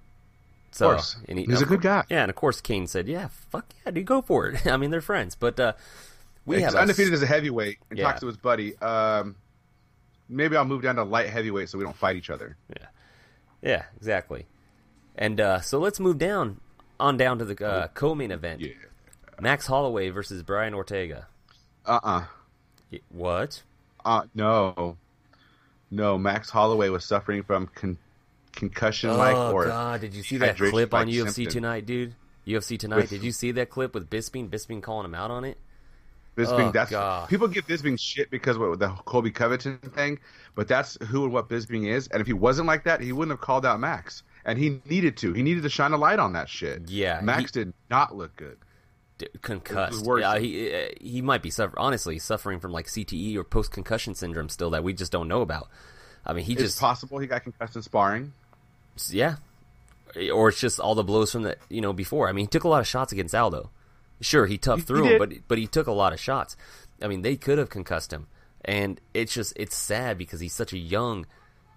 S2: So,
S3: Of course.
S2: and he,
S3: He's a good guy.
S2: Yeah, and of course Cain said, "Yeah, fuck yeah, dude, go for it." I mean, they're friends, but uh, we
S3: He's
S2: have a-
S3: undefeated as a heavyweight, and
S2: Yeah.
S3: talks to his buddy. Um, maybe I'll move down to light heavyweight so we don't fight each other.
S2: Yeah, yeah, exactly. And uh, so let's move down on down to the uh, co-main event:
S3: Yeah.
S2: Max Holloway versus Brian Ortega.
S3: Uh-uh.
S2: Y- What?
S3: Uh, no. No, Max Holloway was suffering from con- concussion-like
S2: oh
S3: or
S2: god, did you see that
S3: dehydration-like
S2: clip on U F C
S3: symptoms.
S2: tonight, dude? U F C tonight.
S3: With-
S2: Did you see that clip with Bisping? Bisping calling him out on it.
S3: Bisping,
S2: Oh,
S3: that's
S2: God.
S3: people give Bisping shit because of the Colby Covington thing, but that's who and what Bisping is. And if he wasn't like that, he wouldn't have called out Max. And he needed to. He needed to shine a light on that shit.
S2: Yeah,
S3: Max
S2: he-
S3: did not look good.
S2: D- concussed.
S3: It was worse.
S2: Yeah, he uh, he might be suffer- honestly suffering from like C T E or post concussion syndrome still that we just don't know about. I mean, he
S3: It's
S2: just
S3: possible he got concussed in sparring.
S2: yeah, or it's just all the blows from the you know before. I mean, he took a lot of shots against Aldo. Sure, he toughed
S3: He-
S2: through
S3: he
S2: him,
S3: did.
S2: but but he took a lot of shots. I mean, they could have concussed him, and it's just it's sad because he's such a young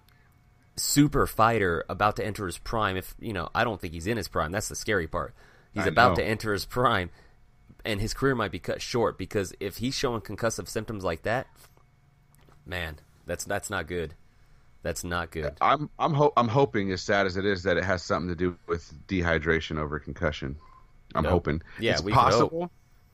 S2: super fighter about to enter his prime. If you know, I don't think he's in his prime. That's the scary part. He's
S3: I
S2: about
S3: know.
S2: to enter his prime, and his career might be cut short because if he's showing concussive symptoms like that, man, that's that's not good. That's not good.
S3: I'm I'm ho- I'm hoping, as sad as it is, that it has something to do with dehydration over concussion. I'm
S2: Nope.
S3: hoping.
S2: Yeah,
S3: it's
S2: we could hope.
S3: possible.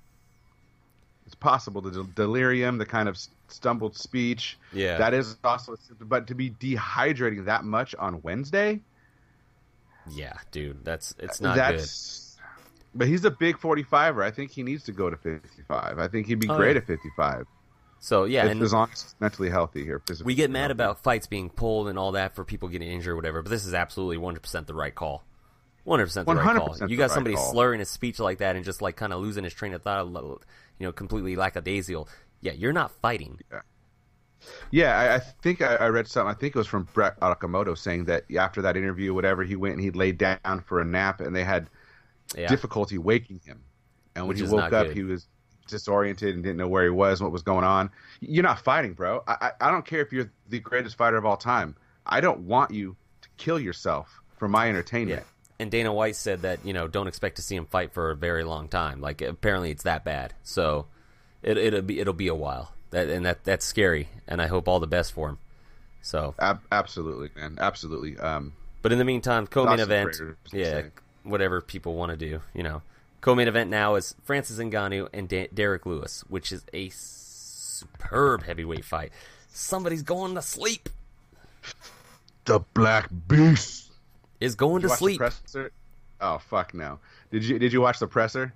S3: It's possible the del- delirium, the kind of stumbled speech.
S2: Yeah.
S3: that is also a symptom. But to be dehydrating that much on Wednesday,
S2: Yeah, dude, that's it's not good.
S3: that's. But he's a big forty-fiver. I think he needs to go to fifty-five. I think he'd be
S2: Oh,
S3: great
S2: yeah.
S3: at fifty-five.
S2: So yeah,
S3: If,
S2: and
S3: as long as he's mentally healthy here. Physically
S2: we get mad
S3: healthy.
S2: about fights being pulled and all that for people getting injured or whatever, but this is absolutely one hundred percent the right call. one hundred percent the right call.
S3: one hundred percent
S2: You
S3: the
S2: got
S3: right
S2: somebody
S3: call.
S2: slurring his speech like that and just like kind of losing his train of thought, a little, you know, completely lackadaisical. Yeah, you're not fighting.
S3: Yeah, I, I think I, I read something. I think it was from Brett Okamoto saying that after that interview, whatever, he went and he laid down for a nap, and they had
S2: Yeah.
S3: difficulty waking him. And when
S2: Which
S3: he
S2: is
S3: woke
S2: not
S3: up,
S2: good.
S3: he was disoriented and didn't know where he was, what was going on. You're not fighting, bro. I, I, I don't care if you're the greatest fighter of all time. I don't want you to kill yourself for my entertainment.
S2: Yeah. And Dana White said that, you know, don't expect to see him fight for a very long time. Like apparently it's that bad. So it it'll be it'll be a while. That and that that's scary, and I hope all the best for him. So,
S3: Ab- absolutely, man. Absolutely. Um,
S2: but in the meantime, co-main
S3: Lots of
S2: event,
S3: creators to
S2: yeah,
S3: say.
S2: whatever people want to do, you know. Co-main event now is Francis Ngannou and Da- Derek Lewis, which is a superb heavyweight fight. Somebody's going to sleep.
S3: the Black Beast.
S2: Is going
S3: Did
S2: to
S3: you watch
S2: sleep.
S3: The presser? Oh fuck no! Did you Did you watch the presser?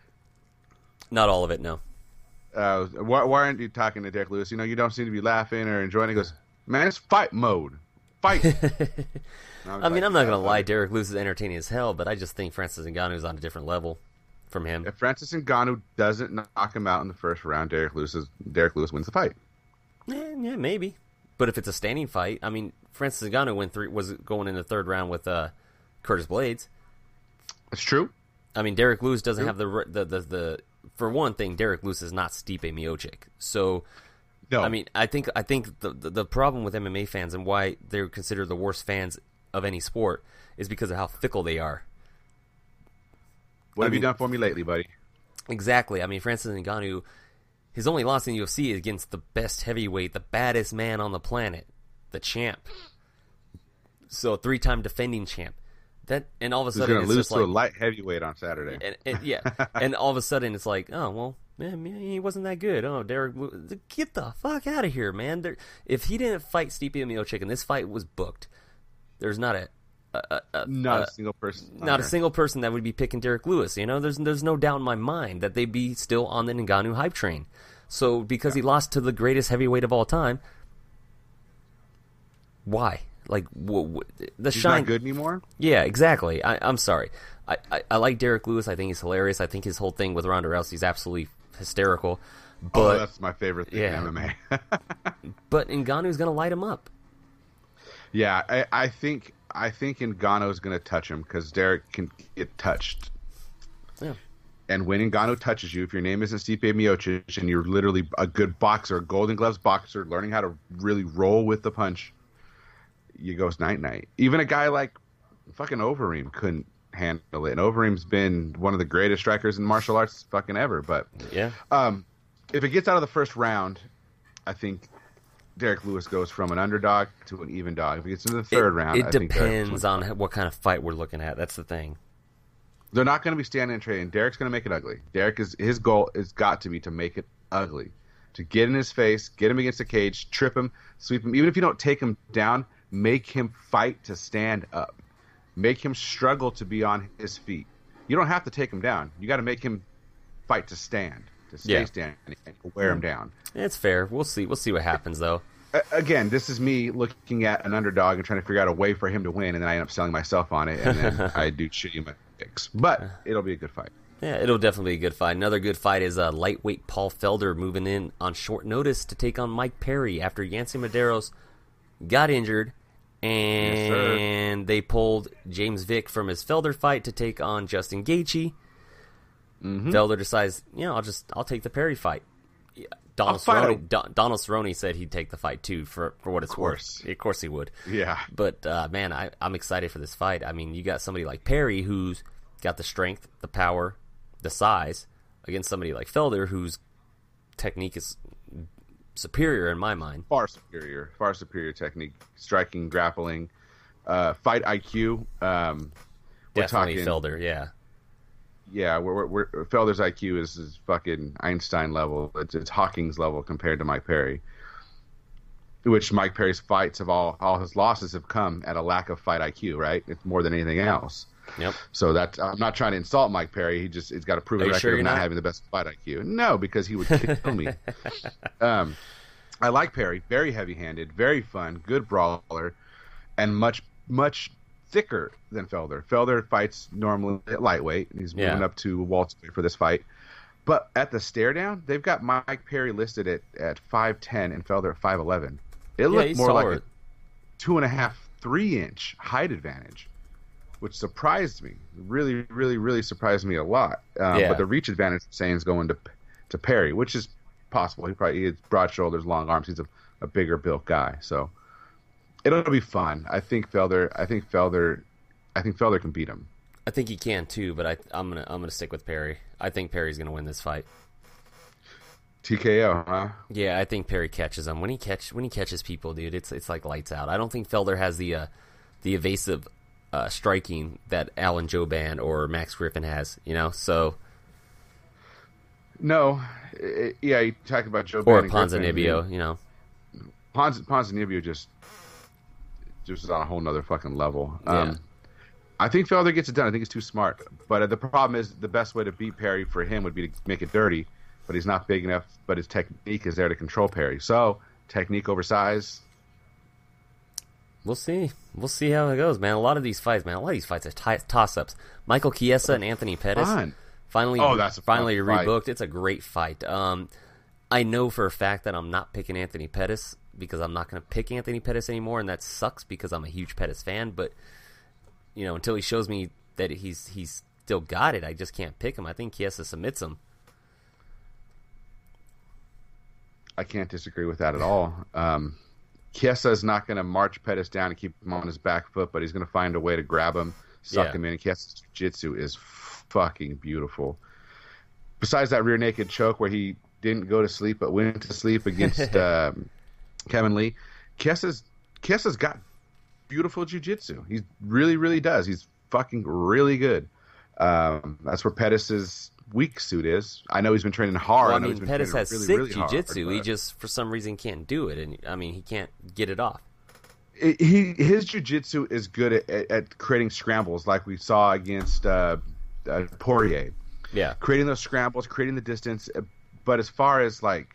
S2: Not all of it, no.
S3: Uh, why, why aren't you talking to Derek Lewis? You know, you don't seem to be laughing or enjoying it. He goes, man, it's fight mode. fight.
S2: I mean, I'm not going to lie. Derek Lewis is entertaining as hell, but I just think Francis Ngannou is on a different level from him.
S3: If Francis Ngannou doesn't knock him out in the first round, Derek Lewis is, Derek Lewis wins the fight.
S2: Yeah, yeah, maybe. But if it's a standing fight, I mean, Francis Ngannou went three, was going in the third round with uh, Curtis Blades.
S3: It's true.
S2: I mean, Derek Lewis doesn't
S3: true.
S2: have the, the the the for one thing, Derek Lewis is not Stipe Miocic. So,
S3: no.
S2: I mean, I think I think the, the the problem with M M A fans and why they're considered the worst fans of any sport is because of how fickle they are.
S3: What
S2: I
S3: have
S2: mean,
S3: you done for me lately, buddy?
S2: Exactly. I mean, Francis Ngannou, his only loss in U F C is against the best heavyweight, the baddest man on the planet, the champ. So, three-time defending champ. That and all of a
S3: He's
S2: sudden
S3: going to
S2: it's
S3: lose
S2: just
S3: to
S2: like,
S3: a light heavyweight on Saturday.
S2: and, and, yeah, and all of a sudden it's like, oh well, man, he wasn't that good. Oh, Derek, get the fuck out of here, man! There, if he didn't fight Stipe Miocic and this fight was booked, there's not a, a, a
S3: not
S2: a,
S3: a single person,
S2: not a single person that would be picking Derek Lewis. You know, there's there's no doubt in my mind that they'd be still on the Ngannou hype train. So because yeah. he lost to the greatest heavyweight of all time, why? Like w- w- the
S3: He's
S2: shine
S3: not good anymore.
S2: Yeah, exactly. I, I'm sorry. I, I, I like Derek Lewis. I think he's hilarious. I think his whole thing with Ronda Rousey is absolutely hysterical. But
S3: oh, that's my favorite thing
S2: yeah.
S3: in M M A.
S2: But Ngannou's going to light him up.
S3: Yeah, I, I think I think Ngannou's going to touch him because Derek can get touched.
S2: Yeah.
S3: And when Ngannou touches you, if your name isn't Stipe Miocic and you're literally a good boxer, a Golden Gloves boxer, learning how to really roll with the punch, you goes night-night. Even a guy like fucking Overeem couldn't handle it. And Overeem's been one of the greatest strikers in martial arts fucking ever. But
S2: yeah,
S3: um, if it gets out of the first round, I think Derek Lewis goes from an underdog to an even dog. If it gets into the third
S2: it,
S3: round,
S2: it
S3: I think
S2: depends on what kind of fight we're looking at. That's the thing.
S3: They're not going to be standing and trading. Derek's going to make it ugly. Derek is his goal has got to be to make it ugly, to get in his face, get him against the cage, trip him, sweep him. Even if you don't take him down, make him fight to stand up. Make him struggle to be on his feet. You don't have to take him down. You got to make him fight to stand, to stay
S2: Yeah.
S3: standing, and wear him down.
S2: It's fair. We'll see. We'll see what happens, though.
S3: A- Again, this is me looking at an underdog and trying to figure out a way for him to win, and then I end up selling myself on it, and then I do shitty picks. But it'll be a good fight.
S2: Yeah, it'll definitely be a good fight. Another good fight is uh, lightweight Paul Felder moving in on short notice to take on Mike Perry after Yancy Medeiros got injured, and
S3: Yes,
S2: they pulled James Vick from his Felder fight to take on Justin Gaethje.
S3: Mm-hmm.
S2: Felder decides, you know, I'll just I'll take the Perry fight. Yeah, Donald
S3: I'll fight
S2: Cerrone,
S3: him.
S2: Don, Donald Cerrone said he'd take the fight too, for for what it's
S3: Of course.
S2: worth. Of course he would.
S3: Yeah.
S2: But uh, man, I, I'm excited for this fight. I mean, you got somebody like Perry who's got the strength, the power, the size, against somebody like Felder whose technique is superior in my mind.
S3: Far superior, far superior technique, striking, grappling, uh, fight I Q. Um, we're
S2: Definitely
S3: talking,
S2: Felder, yeah.
S3: Yeah, we're, we're, we're, Felder's I Q is, is fucking Einstein level. It's, it's Hawking's level compared to Mike Perry. Which Mike Perry's fights have all all his losses have come at a lack of fight I Q, right? It's more than anything else.
S2: Yep.
S3: So that I'm not trying to insult Mike Perry. He just he's got to prove
S2: Are
S3: a
S2: you
S3: record
S2: sure
S3: of
S2: you're
S3: not,
S2: not?
S3: having the best fight I Q. No, because he would kill me. Um, I like Perry. Very heavy-handed, very fun, good brawler, and much much thicker than Felder. Felder fights normally at lightweight. He's moving
S2: Yeah.
S3: up to welterweight for this fight. But at the stare down, they've got Mike Perry listed at, at five ten and Felder at five eleven. It
S2: Yeah,
S3: looked
S2: he's
S3: more like
S2: taller.
S3: a two and a half, three inch height advantage, which surprised me. Really, really, really surprised me a lot. Um,
S2: Yeah.
S3: But the reach advantage, Sane's going to to Perry, which is possible. He probably he has broad shoulders, long arms. He's a, a bigger built guy, so it'll be fun. I think Felder. I think Felder. I think Felder can beat him.
S2: I think he can too, but I, I'm gonna I'm gonna stick with Perry. I think Perry's gonna win this fight.
S3: T K O, huh?
S2: Yeah, I think Perry catches him. When he catch when he catches people, dude, it's it's like lights out. I don't think Felder has the uh, the evasive uh, striking that Alan Jouban or Max Griffin has. You know, so
S3: No, I- yeah, you talk about Joe
S2: or
S3: Bannon, Griffin.
S2: Ponzinibbio. You know,
S3: Ponz, Ponzinibbio just just is on a whole nother fucking level. Um,
S2: Yeah.
S3: I think Felder gets it done. I think he's too smart. But uh, the problem is the best way to beat Perry for him would be to make it dirty. But he's not big enough. But his technique is there to control Perry. So technique over size.
S2: We'll see. We'll see how it goes, man. A lot of these fights, man. A lot of these fights are t- toss-ups. Michael Chiesa and Anthony Pettis.
S3: Fun.
S2: Finally,
S3: oh, that's a
S2: finally
S3: fun
S2: rebooked.
S3: Fight.
S2: It's a great fight. Um, I know for a fact that I'm not picking Anthony Pettis because I'm not going to pick Anthony Pettis anymore, and that sucks because I'm a huge Pettis fan. But you know, until he shows me that he's he's still got it, I just can't pick him. I think Chiesa submits him.
S3: I can't disagree with that at all. Um, Chiesa is not going to march Pettis down and keep him on his back foot, but he's going to find a way to grab him, suck
S2: Yeah.
S3: him in. And Chiesa's jiu-jitsu is fucking beautiful. Besides that rear naked choke where he didn't go to sleep but went to sleep against um, Kevin Lee, Chiesa's, Chiesa's got beautiful jiu-jitsu. He really, really does. He's fucking really good. Um, that's where Pettis' weak suit is. I know he's been training hard.
S2: Well, I
S3: know
S2: mean,
S3: he's been
S2: Pettis
S3: training
S2: has
S3: really,
S2: sick
S3: really hard,
S2: jiu-jitsu. He
S3: but-
S2: just, for some reason, can't do it. And I mean, he can't get it off.
S3: It- he his jiu-jitsu is good at, at, at creating scrambles like we saw against uh, uh, Poirier.
S2: Yeah.
S3: Creating those scrambles, creating the distance. But as far as like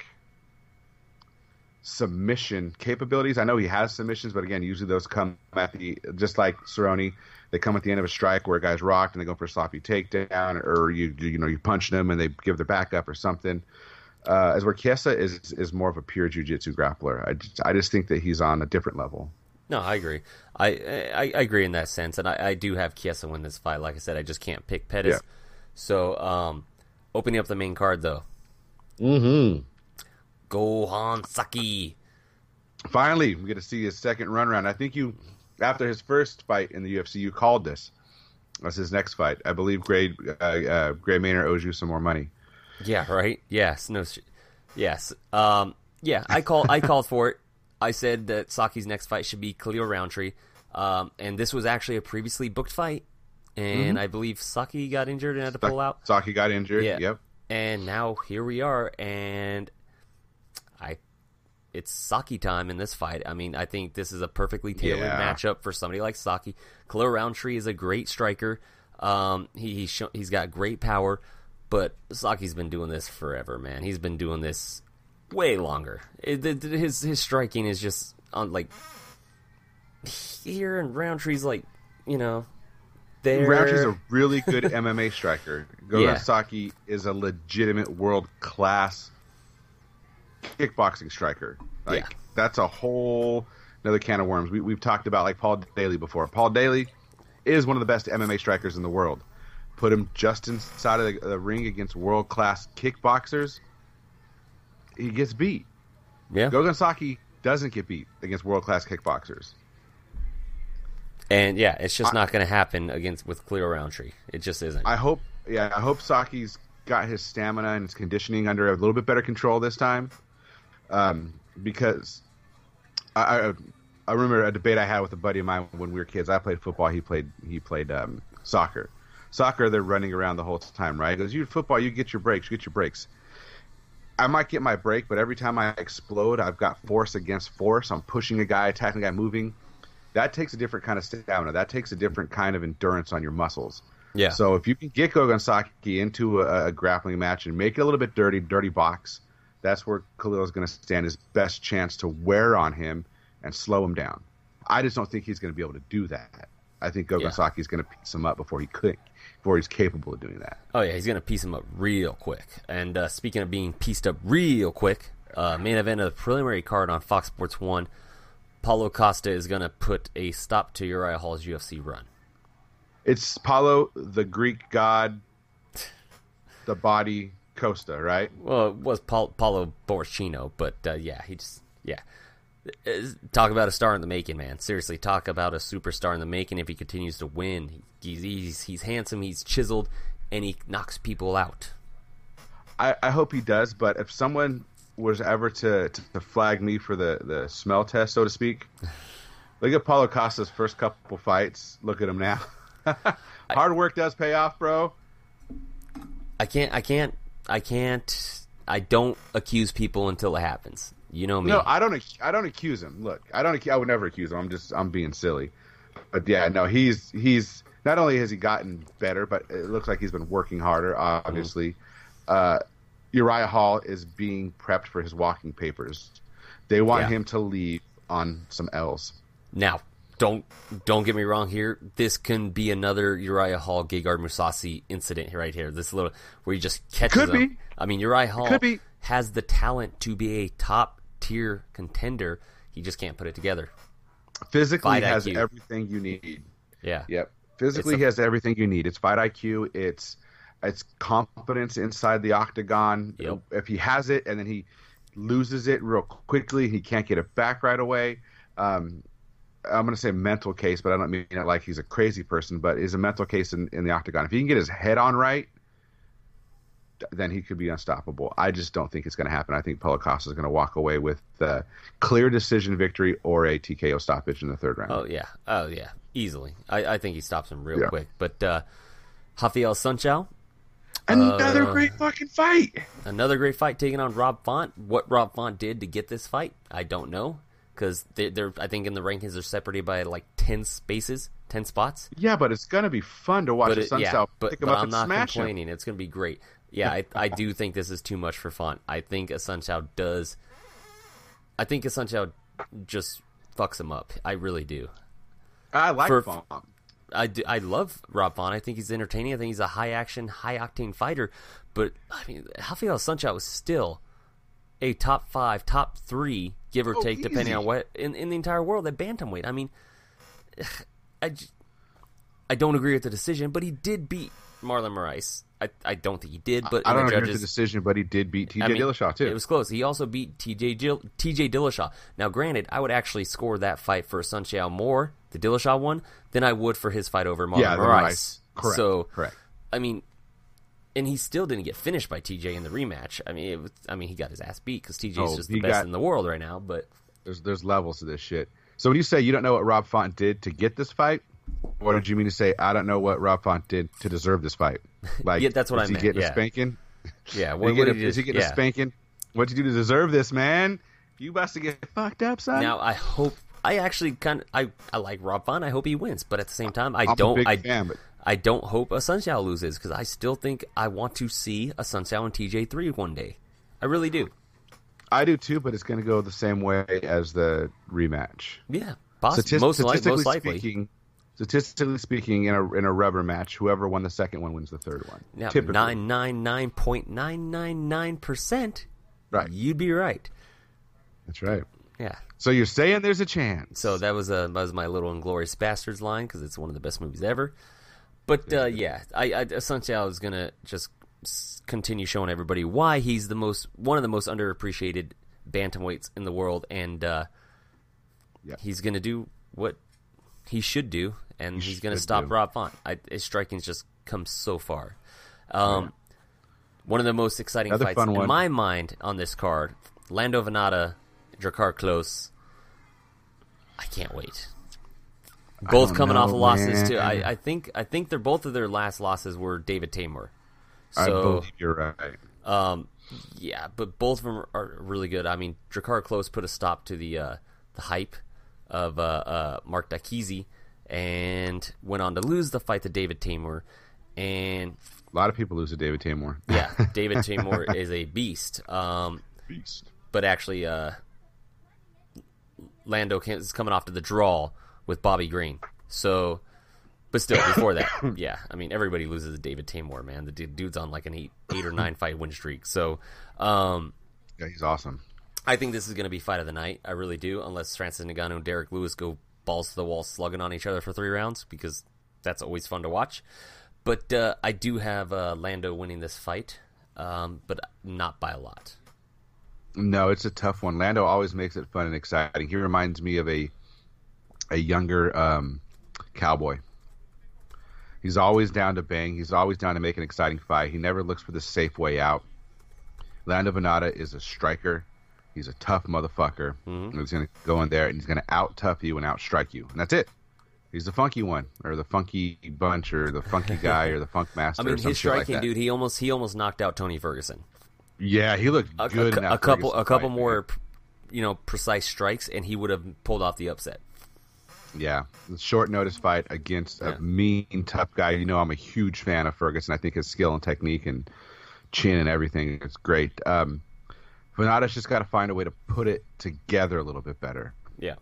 S3: submission capabilities, I know he has submissions, but again, usually those come at the, just like Cerrone, they come at the end of a strike where a guy's rocked and they go for a sloppy takedown, or you you know you punch them and they give their back up or something. Uh, as where Chiesa is is more of a pure jiu-jitsu grappler. I just, I just think that he's on a different level.
S2: No, I agree. I, I I agree in that sense, and I, I do have Chiesa win this fight. Like I said, I just can't pick Pettis.
S3: Yeah.
S2: So, um, opening up the main card though,
S3: Mm-hmm.
S2: Gohan Saki.
S3: Finally, we get to see his second run around. I think you, after his first fight in the U F C, you called this. That's his next fight. I believe Gray uh, uh, Gray Maynard owes you some more money.
S2: Yeah, right. Yes, no, sh- yes. Um, yeah, I call I called for it. I said that Saki's next fight should be Khalil Roundtree, um, and this was actually a previously booked fight, and
S3: Mhm.
S2: I believe Saki got injured and had to pull out.
S3: Saki got injured.
S2: Yeah.
S3: Yep.
S2: And now here we are, and I, it's Saki time in this fight. I mean, I think this is a perfectly tailored
S3: Yeah.
S2: matchup for somebody like Saki. Khalil Roundtree is a great striker. Um, he he's show, he's got great power, but Saki's been doing this forever, man. He's been doing this way longer. It, it, his his striking is just on like here, and Roundtree's like, you know. There.
S3: Roundtree's a really good M M A striker. Gogan
S2: Yeah.
S3: Saki is a legitimate world class kickboxing striker. Like
S2: Yeah.
S3: that's a whole another can of worms. We, we've talked about like Paul Daly before. Paul Daly is one of the best M M A strikers in the world. Put him just inside of the, the ring against world class kickboxers, he gets beat.
S2: Yeah.
S3: Gogan Saki doesn't get beat against world class kickboxers.
S2: And yeah, it's just
S3: I-
S2: not going to happen against with Khalil Roundtree. It just isn't.
S3: I hope, yeah, I hope Saki's got his stamina and his conditioning under a little bit better control this time, um, because I, I I remember a debate I had with a buddy of mine when we were kids. I played football. He played he played um, soccer. Soccer, they're running around the whole time, right? He goes, you football, you get your breaks, you get your breaks. I might get my break, but every time I explode, I've got force against force. I'm pushing a guy, attacking a guy, moving. That takes a different kind of stamina. That takes a different kind of endurance on your muscles.
S2: yeah.
S3: So if you can get Gogan Saki into a, a grappling match and make it a little bit dirty, dirty box, that's where Khalil is going to stand his best chance to wear on him and slow him down. I just don't think he's going to be able to do that. I think Gogan
S2: Yeah.
S3: Saki is going to piece him up before he could, before he's capable of doing that.
S2: Oh yeah, he's gonna piece him up real quick. And uh, speaking of being pieced up real quick, uh, main event of the preliminary card on Fox Sports One, Paulo Costa is gonna put a stop to Uriah Hall's U F C run.
S3: It's Paulo, the Greek god, the body Costa, right?
S2: Well, it was Paul, Paulo Borrachino, but uh, yeah, he just yeah. Uh, Talk about a star in the making, man. Seriously, talk about a superstar in the making. If he continues to win, he's he's, he's handsome, he's chiseled, and he knocks people out.
S3: I, I hope he does, but if someone was ever to, to, to flag me for the, the smell test, so to speak, look at Paulo Costa's first couple fights. Look at him now. Hard work does pay off, bro.
S2: I can't, I can't, I can't, I don't accuse people until it happens. You know me.
S3: No, I don't. ac- I don't accuse him. Look, I don't. ac- I would never accuse him. I'm just. I'm being silly. But yeah, no, he's he's not only has he gotten better, but it looks like he's been working harder. Obviously, uh, Uriah Hall is being prepped for his walking papers. They want
S2: Yeah.
S3: him to leave on some L's.
S2: Now, don't don't get me wrong here. This can be another Uriah Hall, Gegard Mousasi incident right here. This little where he just catches
S3: Could
S2: him.
S3: be.
S2: I mean, Uriah Hall
S3: Could be.
S2: has the talent to be a top tier contender. He just can't put it together.
S3: Physically,
S2: Fight
S3: has
S2: I Q.
S3: everything you need.
S2: Yeah.
S3: Yep. Physically,
S2: a-
S3: he has everything you need. It's fight I Q. It's it's confidence inside the octagon.
S2: Yep.
S3: If he has it and then he loses it real quickly, he can't get it back right away. Um, I'm going to say mental case, but I don't mean it like he's a crazy person, but is a mental case in, in the octagon. If he can get his head on right, then he could be unstoppable. I just don't think it's going to happen. I think Paulo Costa is going to walk away with the clear decision victory or a T K O stoppage in the third round.
S2: Oh yeah. Oh yeah. Easily. I, I think he stops him real
S3: Yeah.
S2: quick. But uh, Rafael Sanchao,
S3: Another
S2: uh,
S3: great fucking fight.
S2: another great fight taking on Rob Font. What Rob Font did to get this fight, I don't know. Because they're, they're, I think in the rankings they're separated by like ten spaces, ten spots.
S3: Yeah, but it's going to be fun to watch
S2: But
S3: the
S2: it,
S3: Sun
S2: yeah,
S3: South
S2: but,
S3: pick him
S2: but
S3: up
S2: I'm
S3: and
S2: not
S3: smash him.
S2: complaining. It's going to be great. Yeah, I, I do think this is too much for Font. I think Assunção does. I think Assunção just fucks him up. I really do.
S3: I like
S2: For-
S3: Font.
S2: I, do, I love Rob Font. I think he's entertaining. I think he's a high action, high octane fighter. But I mean, Rafael Sanchao is still a top five, top three, give or
S3: Oh,
S2: take, depending
S3: easy.
S2: on what in, in the entire world at bantamweight. I mean, I, j- I don't agree with the decision, but he did beat Marlon Moraes. I, I don't think he did, but
S3: I
S2: in
S3: don't
S2: the
S3: agree with
S2: judges,
S3: the decision, but he did beat T J
S2: I mean,
S3: Dillashaw too.
S2: It was close. He also beat T J Jill, T J Dillashaw. Now, granted, I would actually score that fight for Sanchao more, the Dillashaw one, than I would for his fight over Marlon
S3: Yeah, the
S2: Moraes.
S3: Moraes. Correct,
S2: So,
S3: correct.
S2: I mean, and he still didn't get finished by T J in the rematch. I mean, it was, I mean, he got his ass beat because T J's
S3: Oh,
S2: just
S3: he
S2: the best
S3: got-
S2: in the world right now. But
S3: There's there's levels to this shit. So when you say you don't know what Rob Font did to get this fight, what did you mean to say I don't know what Rob Font did to deserve this fight? Like,
S2: Yeah, that's what
S3: is
S2: I
S3: he
S2: meant,
S3: getting
S2: yeah.
S3: a spanking?
S2: yeah,
S3: Is
S2: what,
S3: he
S2: what
S3: getting,
S2: did he
S3: is he
S2: do?
S3: getting
S2: Yeah.
S3: a spanking? What'd you do to deserve this, man? You about to get fucked up, son?
S2: Now, I hope. I actually kind of I, I like Rob Font. I hope he wins, but at the same time, I
S3: I'm
S2: don't.
S3: a big
S2: I
S3: fan, but
S2: I don't hope a Sanchao loses because I still think I want to see a Sanchao and T J three one day. I really do.
S3: I do too. But it's going to go the same way as the rematch.
S2: Yeah, poss-
S3: Statis-
S2: most, li-
S3: statistically
S2: most likely.
S3: speaking, statistically speaking, in a in a rubber match, whoever won the second one wins the third one.
S2: Now,
S3: Typically,
S2: nine nine nine point nine nine nine percent.
S3: Right.
S2: You'd be right.
S3: That's right.
S2: Yeah.
S3: So you're saying there's a chance?
S2: So that was a that was my little Inglorious Bastards line because it's one of the best movies ever. But uh, yeah, I, I Sanchao is gonna just s- continue showing everybody why he's the most one of the most underappreciated bantamweights in the world, and uh,
S3: Yep.
S2: he's gonna do what he should do, and
S3: He
S2: he's gonna
S3: should
S2: stop
S3: do.
S2: Rob Font. I, his striking's just come so far. Um, One of the most exciting
S3: Another
S2: fights
S3: fun
S2: in
S3: one.
S2: my mind on this card: Lando Venata, Drakkar Klose. I can't wait. Both
S3: don't
S2: coming
S3: know,
S2: off of losses
S3: man.
S2: too. I, I think I think they're both of their last losses were David Tamor.
S3: I
S2: So
S3: believe you're right.
S2: um, yeah, but both of them are, are really good. I mean, Drakkar Klose put a stop to the uh, the hype of uh, uh, Mark Dakizi and went on to lose the fight to David Tamor. And
S3: A lot of people lose to David Tamor.
S2: yeah, David Tamor is a beast. Um,
S3: Beast.
S2: but actually, uh, Lando came, is coming off to the draw with Bobby Green. So, but still, before that, yeah, I mean, everybody loses to David Tamor, man. The dude, dude's on like an eight, eight or nine fight win streak. So, um,
S3: Yeah, he's awesome.
S2: I think this is going to be fight of the night. I really do, unless Francis Ngannou and Derek Lewis go balls to the wall slugging on each other for three rounds, because that's always fun to watch. But uh, I do have uh, Lando winning this fight, um, but not by a lot.
S3: No, it's a tough one. Lando always makes it fun and exciting. He reminds me of a a younger um, cowboy. He's always down to bang. He's always down to make an exciting fight. He never looks for the safe way out. Lando Venata is a striker. He's a tough motherfucker.
S2: Mm-hmm.
S3: He's going to go in there and he's going to out tough you and out strike you, and that's it. He's the funky one, or the funky bunch, or the funky guy, or the funk master.
S2: I mean,
S3: or some
S2: his
S3: shit like
S2: striking,
S3: that.
S2: dude, he almost he almost knocked out Tony Ferguson.
S3: Yeah, he looked
S2: A,
S3: good.
S2: a,
S3: in that
S2: a couple
S3: Ferguson
S2: a couple
S3: fight,
S2: more,
S3: man.
S2: you know, precise strikes, and he would have pulled off the upset.
S3: Yeah, the short notice fight against
S2: Yeah.
S3: a mean, tough guy. You know, I'm a huge fan of Ferguson. I think his skill and technique and chin and everything is great. Um, Venata's just got to find a way to put it together a little bit better.
S2: Yeah,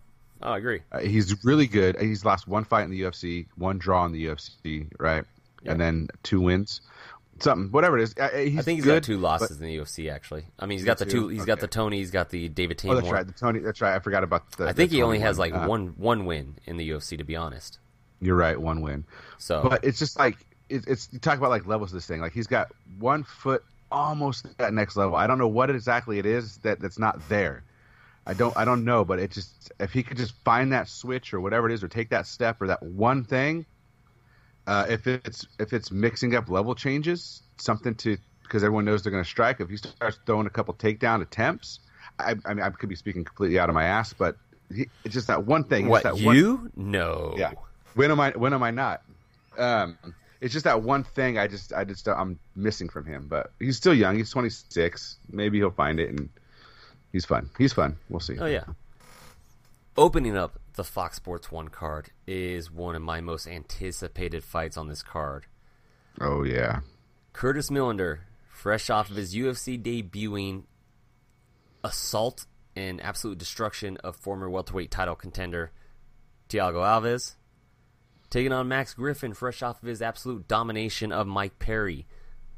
S2: Oh, I agree.
S3: Uh, he's really good. He's lost one fight in the U F C, one draw in the U F C, right? Yeah. And then two wins. Something, whatever it is. Uh, he's
S2: I think he's
S3: good,
S2: got two losses
S3: but...
S2: in the U F C. Actually, I mean, he's got the two. He's okay. got the Tony. He's got the David Tamor.
S3: Oh, that's right. The Tony. That's right. I forgot about the.
S2: I think
S3: the
S2: he
S3: Tony
S2: only has
S3: one.
S2: like
S3: uh,
S2: one one win in the U F C. To be honest,
S3: you're right. One win.
S2: So,
S3: but it's just like it, it's you talk about like levels of this thing. Like he's got one foot almost at that next level. I don't know what exactly it is that that's not there. I don't. I don't know. But it just if he could just find that switch or whatever it is, or take that step or that one thing. Uh, if it's if it's mixing up level changes, something to because everyone knows they're going to strike. If he starts throwing a couple takedown attempts, I, I mean I could be speaking completely out of my ass, but he, it's just that one thing.
S2: What
S3: that
S2: you?
S3: One,
S2: no.
S3: Yeah. When am I? When am I not? Um, it's just that one thing. I just I just I'm missing from him. But he's still young. He's twenty-six. Maybe he'll find it, and he's fun. He's fun. We'll see.
S2: Oh yeah. Opening up the Fox Sports one card is one of my most anticipated fights on this card.
S3: Oh, yeah.
S2: Curtis Millender, fresh off of his U F C debuting assault and absolute destruction of former welterweight title contender Thiago Alves, taking on Max Griffin, fresh off of his absolute domination of Mike Perry,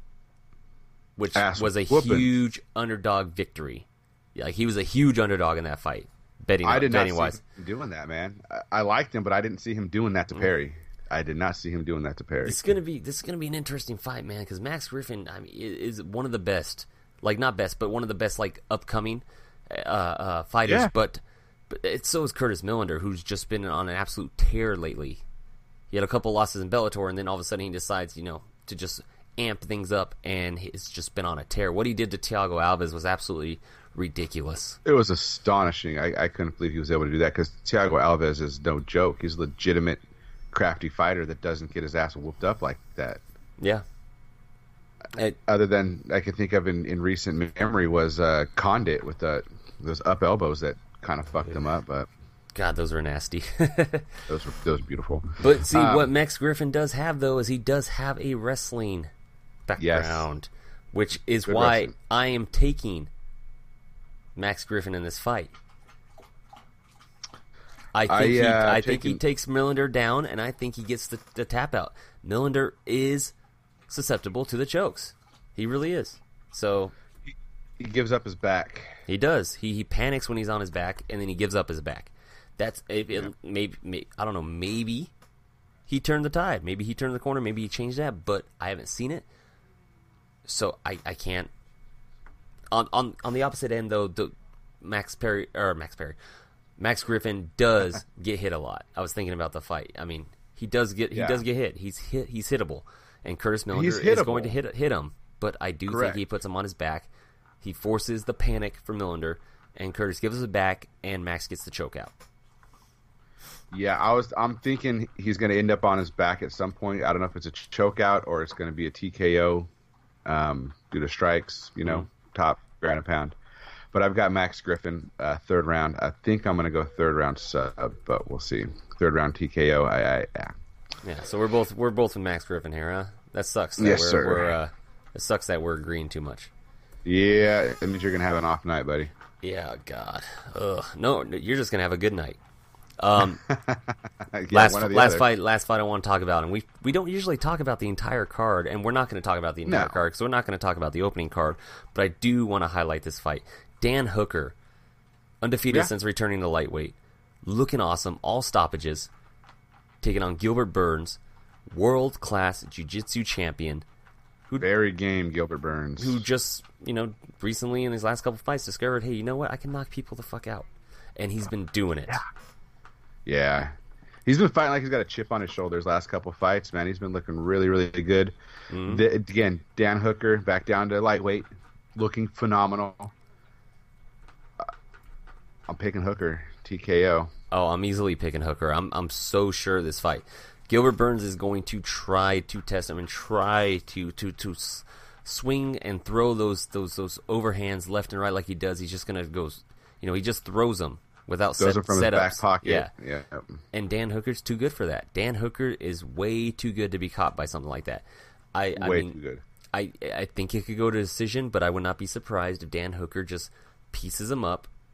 S2: which
S3: Ass
S2: was a
S3: whooping.
S2: huge underdog victory. Yeah, like he was a huge underdog in that fight. Betting,
S3: I did not
S2: betting
S3: see
S2: wise.
S3: him doing that, man. I, I liked him, but I didn't see him doing that to Perry. I did not see him doing that to Perry.
S2: This is gonna be this is gonna be an interesting fight, man. Because Max Griffin, I mean, is one of the best, like not best, but one of the best, like upcoming uh, uh, fighters.
S3: Yeah.
S2: But but it's so is Curtis Millender, who's just been on an absolute tear lately. He had a couple losses in Bellator, and then all of a sudden he decides, you know, to just amp things up, and he's just been on a tear. What he did to Thiago Alves was absolutely ridiculous.
S3: It was astonishing. I, I couldn't believe he was able to do that because Thiago Alves is no joke. He's a legitimate, crafty fighter that doesn't get his ass whooped up like that.
S2: Yeah. It,
S3: Other than I can think of in, in recent memory was uh, Condit with the, those up elbows that kind of fucked him up. But
S2: God, those were nasty.
S3: those were those were beautiful.
S2: But see,
S3: um,
S2: what Max Griffin does have, though, is he does have a wrestling background, yes. which is Good why wrestling. I am taking Max Griffin in this fight. I think, I, he, uh, I think he takes Millender down, and I think he gets the, the tap out. Millender is susceptible to the chokes. He really is. So
S3: he, he gives up his back.
S2: He does. He he panics when he's on his back, and then he gives up his back. That's it, it, yeah. maybe, maybe I don't know. Maybe he turned the tide. Maybe he turned the corner. Maybe he changed that. But I haven't seen it, so I, I can't. On on on the opposite end, though, the Max Perry or Max Perry, Max Griffin does get hit a lot. I was thinking about the fight. I mean, he does get he yeah. does get hit. He's hit. He's hittable, and Curtis Millender is going to hit hit him. But I do Correct. think he puts him on his back. He forces the panic for Millender, and Curtis gives it back, and Max gets the choke out.
S3: Yeah, I was. I'm thinking he's going to end up on his back at some point. I don't know if it's a choke out or it's going to be a T K O um, due to strikes. You know, mm-hmm. top ground and pound. But I've got Max Griffin uh, third round. I think I'm going to go third round sub, but we'll see. Third round T K O. I, I yeah.
S2: Yeah. So we're both we're both with Max Griffin here, huh? That sucks. That
S3: yes,
S2: we're,
S3: sir.
S2: We're, uh, it sucks that we're agreeing too much.
S3: Yeah, it means you're going to have an off night, buddy.
S2: Yeah, God. Ugh. No, you're just going to have a good night. Um,
S3: yeah,
S2: last last other. fight, last fight I want to talk about, and we we don't usually talk about the entire card, and we're not going to talk about the entire
S3: no.
S2: card because we're not going to talk about the opening card. But I do want to highlight this fight. Dan Hooker, undefeated yeah. since returning to lightweight, looking awesome, all stoppages, taking on Gilbert Burns, world class jiu-jitsu champion.
S3: Who, Very game, Gilbert Burns.
S2: Who just, you know, recently in his last couple fights discovered, hey, you know what? I can knock people the fuck out. And he's been doing it.
S3: Yeah. Yeah. He's been fighting like he's got a chip on his shoulders last couple fights, man. He's been looking really, really good. Mm-hmm. The, again, Dan Hooker back down to lightweight, looking phenomenal. Uh, I'm picking Hooker, T K O.
S2: Oh, I'm easily picking Hooker. I'm I'm so sure of this fight. Gilbert Burns is going to try to test him and try to to to swing and throw those those those overhands left and right like he does. He's just gonna go, you know, he just throws them without
S3: throws
S2: set,
S3: them from
S2: setups.
S3: his back pocket.
S2: Yeah,
S3: yeah.
S2: And Dan Hooker's too good for that. Dan Hooker is way too good to be caught by something like that. I, I
S3: way
S2: mean,
S3: too good.
S2: I I think it could go to decision, but I would not be surprised if Dan Hooker just pieces him up,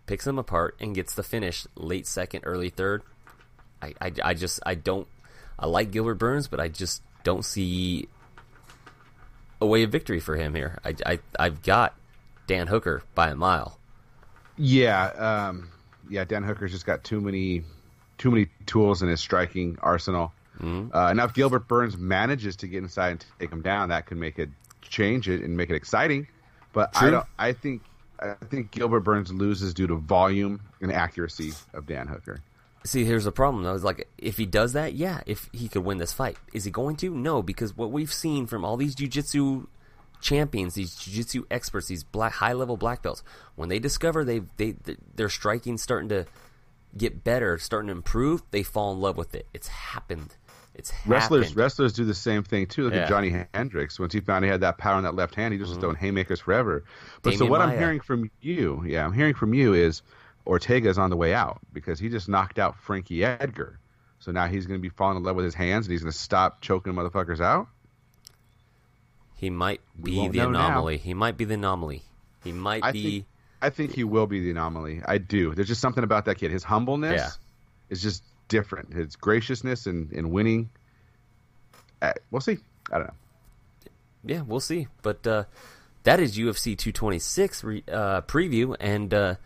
S2: picks him apart, and gets the finish late second, early third. I, I, I just I don't I like Gilbert Burns, but I just don't see a way of victory for him here. I, I I've got Dan Hooker by a mile.
S3: Yeah, um, yeah. Dan Hooker's just got too many too many tools in his striking arsenal. Mm-hmm. Uh, now, if Gilbert Burns manages to get inside and take him down, that could make it change it and make it exciting. But True. I don't. I think I think Gilbert Burns loses due to volume and accuracy of Dan Hooker.
S2: See, here's the problem, though. Is like, if he does that, yeah, if he could win this fight. Is he going to? No, because what we've seen from all these jiu-jitsu champions, these jiu-jitsu experts, these black high-level black belts, when they discover they they their striking starting to get better, starting to improve, they fall in love with it. It's happened. It's
S3: wrestlers.
S2: happened.
S3: Wrestlers do the same thing too. Look
S2: yeah.
S3: at Johnny Hendricks. Once he found he had that power in that left hand, he just mm-hmm. was throwing haymakers forever. But Damian so what Maya. I'm hearing from you, yeah, I'm hearing from you is Ortega's on the way out because he just knocked out Frankie Edgar. So now he's going to be falling in love with his hands and he's going to stop choking motherfuckers out.
S2: He might be the anomaly. Now. He might be the anomaly. He might
S3: I
S2: be.
S3: Think, I think he will be the anomaly. I do. There's just something about that kid. His humbleness
S2: yeah.
S3: is just different. His graciousness and, and winning. Uh, we'll see. I don't know.
S2: Yeah, we'll see. But uh, that is U F C two twenty-six re- uh, preview, and uh,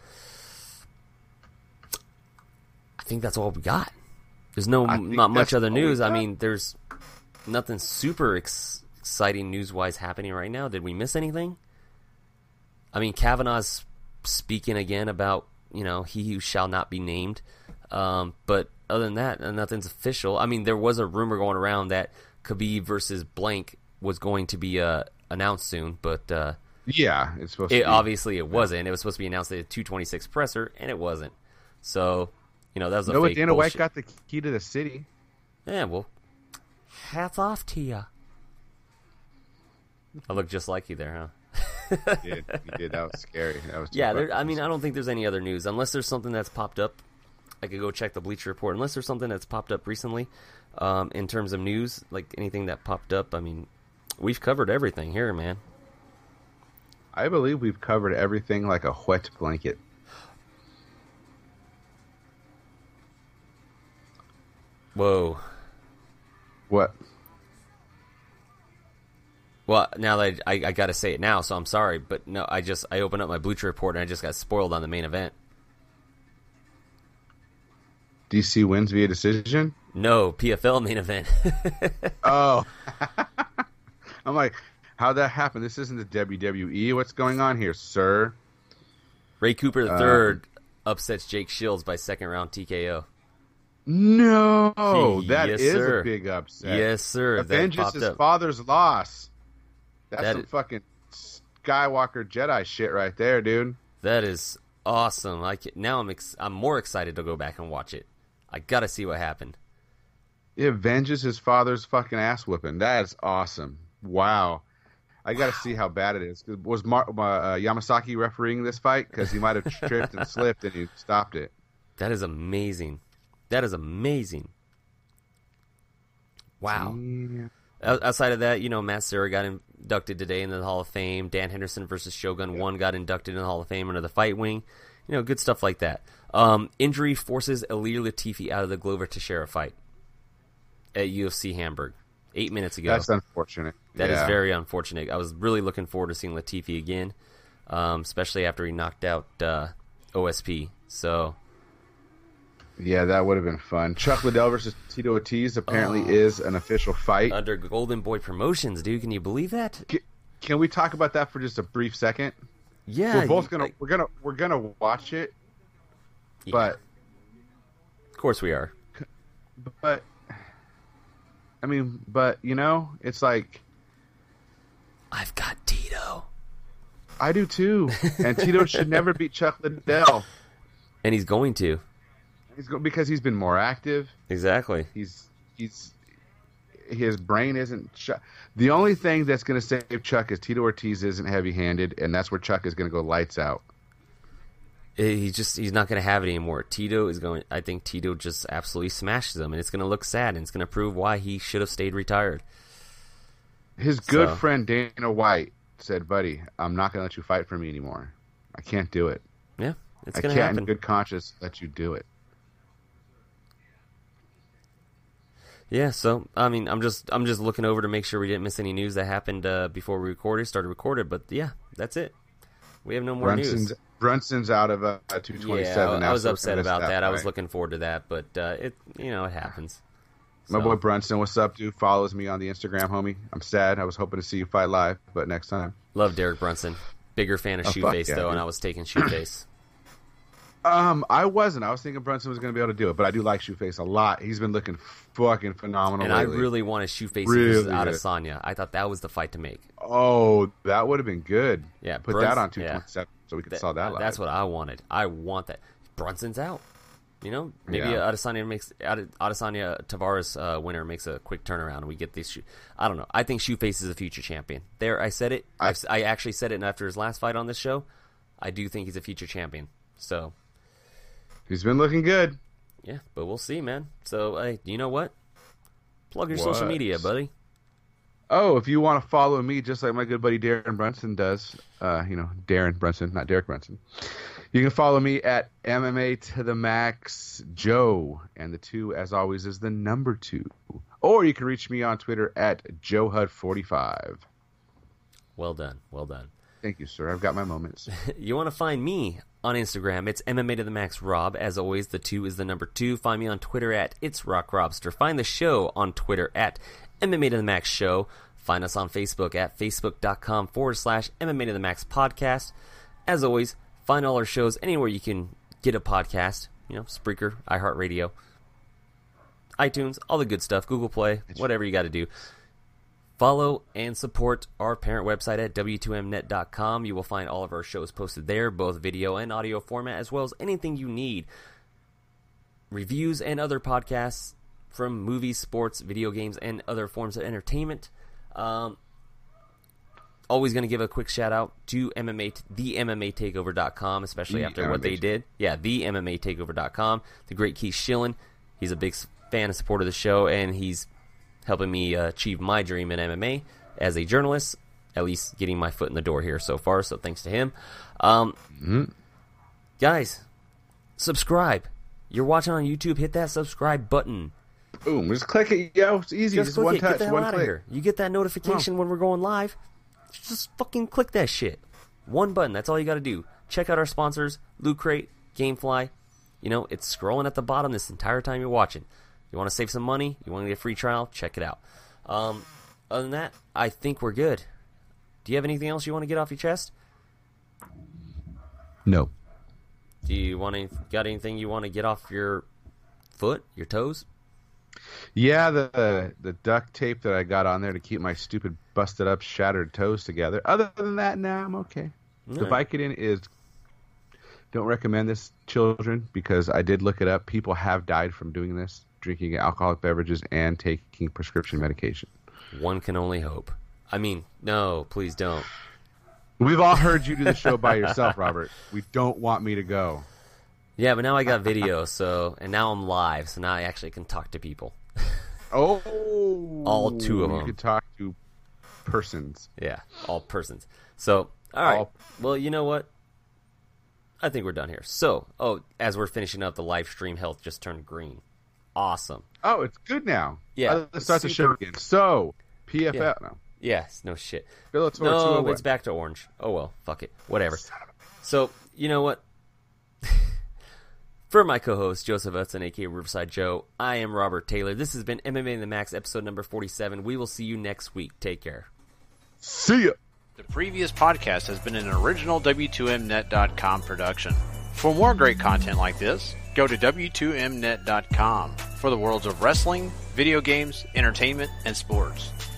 S2: I think that's all we got. There's no not much other news. I mean, there's nothing super ex- exciting news-wise happening right now. Did we miss anything? I mean, Kavanaugh's speaking again about, you know, he who shall not be named. Um, but other than that, nothing's official. I mean, there was a rumor going around that Khabib versus blank was going to be uh, announced soon, but uh,
S3: yeah, it's supposed
S2: it,
S3: to be.
S2: Obviously it wasn't. It was supposed to be announced at the two twenty-six presser, and it wasn't. So, you know, that was a
S3: no,
S2: fake
S3: Dana
S2: bullshit.
S3: White got the key to the city.
S2: Yeah, well, hats off to you. I look just like you there, huh?
S3: You did. You did. That was scary. That was
S2: yeah, there, I mean, I don't think there's any other news. Unless there's something that's popped up. I could go check the Bleacher Report. Unless there's something that's popped up recently um, in terms of news, like anything that popped up. I mean, we've covered everything here, man.
S3: I believe we've covered everything like a wet blanket.
S2: Whoa.
S3: What?
S2: Well, now that I, I, I got to say it now, so I'm sorry, but no, I just I opened up my Bleacher Report and I just got spoiled on the main event.
S3: D C wins via decision?
S2: No, P F L main event.
S3: Oh. I'm like, how'd that happen? This isn't the W W E. What's going on here, sir?
S2: Ray Cooper the third uh, upsets Jake Shields by second round T K O.
S3: No, that
S2: yes,
S3: is
S2: sir.
S3: a big upset.
S2: Yes, sir.
S3: Avengers his father's loss. That's
S2: that
S3: some
S2: is,
S3: fucking Skywalker Jedi shit right there, dude.
S2: That is awesome. I can, now I'm ex, I'm more excited to go back and watch it. I gotta see what happened.
S3: It avenges his father's fucking ass whipping. That is awesome. Wow. I gotta wow. see how bad it is. Was Mar- uh, Yamasaki refereeing this fight? Because he might have tripped and slipped and he stopped it.
S2: That is amazing. That is amazing. Wow. Yeah. Outside of that, you know, Matt Serra got inducted today into the Hall of Fame. Dan Henderson versus Shogun one got inducted in the Hall of Fame under the fight wing. You know, good stuff like that. Um, injury forces Ilir Latifi out of the Glover Teixeira fight at U F C Hamburg eight minutes ago.
S3: That's unfortunate.
S2: That
S3: yeah.
S2: is very unfortunate. I was really looking forward to seeing Latifi again, um, especially after he knocked out uh, O S P. So...
S3: yeah, that would have been fun. Chuck Liddell versus Tito Ortiz apparently oh, is an official fight
S2: under Golden Boy Promotions, dude. Can you believe that?
S3: Can, can we talk about that for just a brief second?
S2: Yeah,
S3: we're both gonna
S2: like,
S3: we're gonna we're gonna watch it,
S2: yeah.
S3: but
S2: of course we are.
S3: But I mean, but you know, it's like
S2: I've got Tito.
S3: I do too, and Tito should never beat Chuck Liddell,
S2: and he's going to.
S3: He's go- because he's been more active.
S2: Exactly.
S3: He's he's his brain isn't. Ch- the only thing that's going to save Chuck is Tito Ortiz isn't heavy-handed, and that's where Chuck is going to go lights out.
S2: He just he's not going to have it anymore. Tito is going. I think Tito just absolutely smashes him, and it's going to look sad, and it's going to prove why he should have stayed retired.
S3: His good
S2: so.
S3: friend Dana White said, "Buddy, I'm not going to let you fight for me anymore. I can't do it."
S2: Yeah. It's
S3: I
S2: going
S3: can't
S2: to happen.
S3: in good conscience let you do it.
S2: Yeah, so I mean, I'm just I'm just looking over to make sure we didn't miss any news that happened uh, before we recorded, started recorded. But yeah, that's it. We have no more
S3: Brunson's,
S2: news.
S3: Brunson's out of uh, two twenty-seven.
S2: Yeah,
S3: now,
S2: I was
S3: so
S2: upset about that.
S3: that
S2: I was
S3: fight.
S2: looking forward to that, but uh, it you know it happens.
S3: My
S2: So,
S3: boy Brunson, what's up, dude? Follows me on the Instagram, homie. I'm sad. I was hoping to see you fight live, but next time.
S2: love Derek Brunson. Bigger fan of
S3: Oh, fuck
S2: Shoeface
S3: yeah,
S2: though,
S3: dude.
S2: and I was taking Shoeface.
S3: Um, I wasn't. I was thinking Brunson was going to be able to do it, but I do like Shoeface a lot. He's been looking fucking phenomenal
S2: And
S3: lately.
S2: I really wanted Shoeface
S3: Really
S2: versus
S3: good.
S2: Adesanya. I thought that was the fight to make.
S3: Oh, that would have been good.
S2: Yeah,
S3: Put
S2: Bruns-
S3: that on
S2: yeah.
S3: two twenty-seven so we could
S2: That-
S3: saw that live.
S2: That's what I wanted. I want that. Brunson's out. You know, maybe
S3: Yeah.
S2: Adesanya makes Ade- Adesanya Tavares uh, winner makes a quick turnaround, and we get these. Shoe- I don't know. I think Shoeface is a future champion. There, I said it.
S3: I-
S2: I've, I actually said it after his last fight on this show. I do think he's a future champion. So
S3: He's been looking good.
S2: yeah, but we'll see, man. So hey, you know what? Plug your social
S3: What?
S2: media, buddy.
S3: Oh, if you want to follow me, just like my good buddy Darren Brunson does, uh, you know, Darren Brunson, not Derek Brunson. You can follow me at M M A to the Max Joe, and the two, as always, is the number two. Or you can reach me on Twitter at Joe Hud forty-five.
S2: Well done. Well done.
S3: Thank you, sir. I've got my moments.
S2: You want to find me on Instagram, it's M M A to the Max Rob. As always, the two is the number two. Find me on Twitter at It's Rock Robster. Find the show on Twitter at M M A to the Max Show. Find us on Facebook at facebook.com forward slash MMA to the Max Podcast. As always, find all our shows anywhere you can get a podcast. You know, Spreaker, iHeartRadio, iTunes, all the good stuff, Google Play, whatever you got to do. Follow and support our parent website at W two M net dot com. You will find all of our shows posted there, both video and audio format, as well as anything you need. Reviews and other podcasts from movies, sports, video games, and other forms of entertainment. Um, always going to give a quick shout out to M M A, the M M A takeover dot com, especially
S3: The
S2: after what they
S3: M M A
S2: did. Yeah, the M M A takeover dot com. The great Keith Schillen. He's a big fan and supporter of the show, and he's helping me uh, achieve my dream in M M A as a journalist, at least getting my foot in the door here so far, so thanks to him. Um,
S3: Mm-hmm.
S2: Guys, subscribe. You're watching on YouTube, hit that subscribe button.
S3: Boom. Just click it, yo. It's easy.
S2: Just,
S3: Just,
S2: click
S3: one
S2: it. Get
S3: touch,
S2: the hell
S3: one
S2: out of
S3: click.
S2: here. You get that notification when we're going live. Just fucking click that shit. One button. That's all you got to do. Check out our sponsors, Loot Crate, Gamefly. You know, it's scrolling at the bottom this entire time you're watching. You want to save some money? You want to get a free trial? Check it out. Um, other than that, I think we're good. Do you have anything else you want to get off your chest?
S3: No.
S2: Do you want to, got anything you want to get off your foot, your toes?
S3: Yeah, the the duct tape that I got on there to keep my stupid busted up, shattered toes together. Other than that, nah, I'm okay. The
S2: Alright.
S3: Vicodin is. Don't recommend this, children, because I did look it up. People have died from doing this, drinking alcoholic beverages and taking prescription medication.
S2: One can only hope. I mean, no, please don't.
S3: We've all heard you do the show by yourself, Robert. We don't want me to go.
S2: Yeah, but now I got video, so and now I'm live, so now I actually can talk to people.
S3: Oh,
S2: All two of
S3: you
S2: them.
S3: could talk to persons.
S2: Yeah, all persons. So, all right.
S3: All-
S2: Well, you know what? I think we're done here. So, oh, as we're finishing up, the live stream health just turned green. Awesome.
S3: Oh, it's good now.
S2: Yeah,
S3: Uh, let's start the show
S2: super-
S3: again. So, P F L.
S2: Yeah.
S3: No.
S2: Yes, no shit.
S3: Bellator
S2: No,
S3: two oh one.
S2: it's back to orange. Oh well, fuck it. Whatever. So, you know what? For my co-host, Joseph Hudson, a k a. Riverside Joe, I am Robert Taylor. This has been M M A in the Max, episode number forty-seven. We will see you next week. Take care.
S3: See ya.
S4: The previous podcast has been an original W two M net dot com production. For more great content like this, go to W two M net dot com for the worlds of wrestling, video games, entertainment, and sports.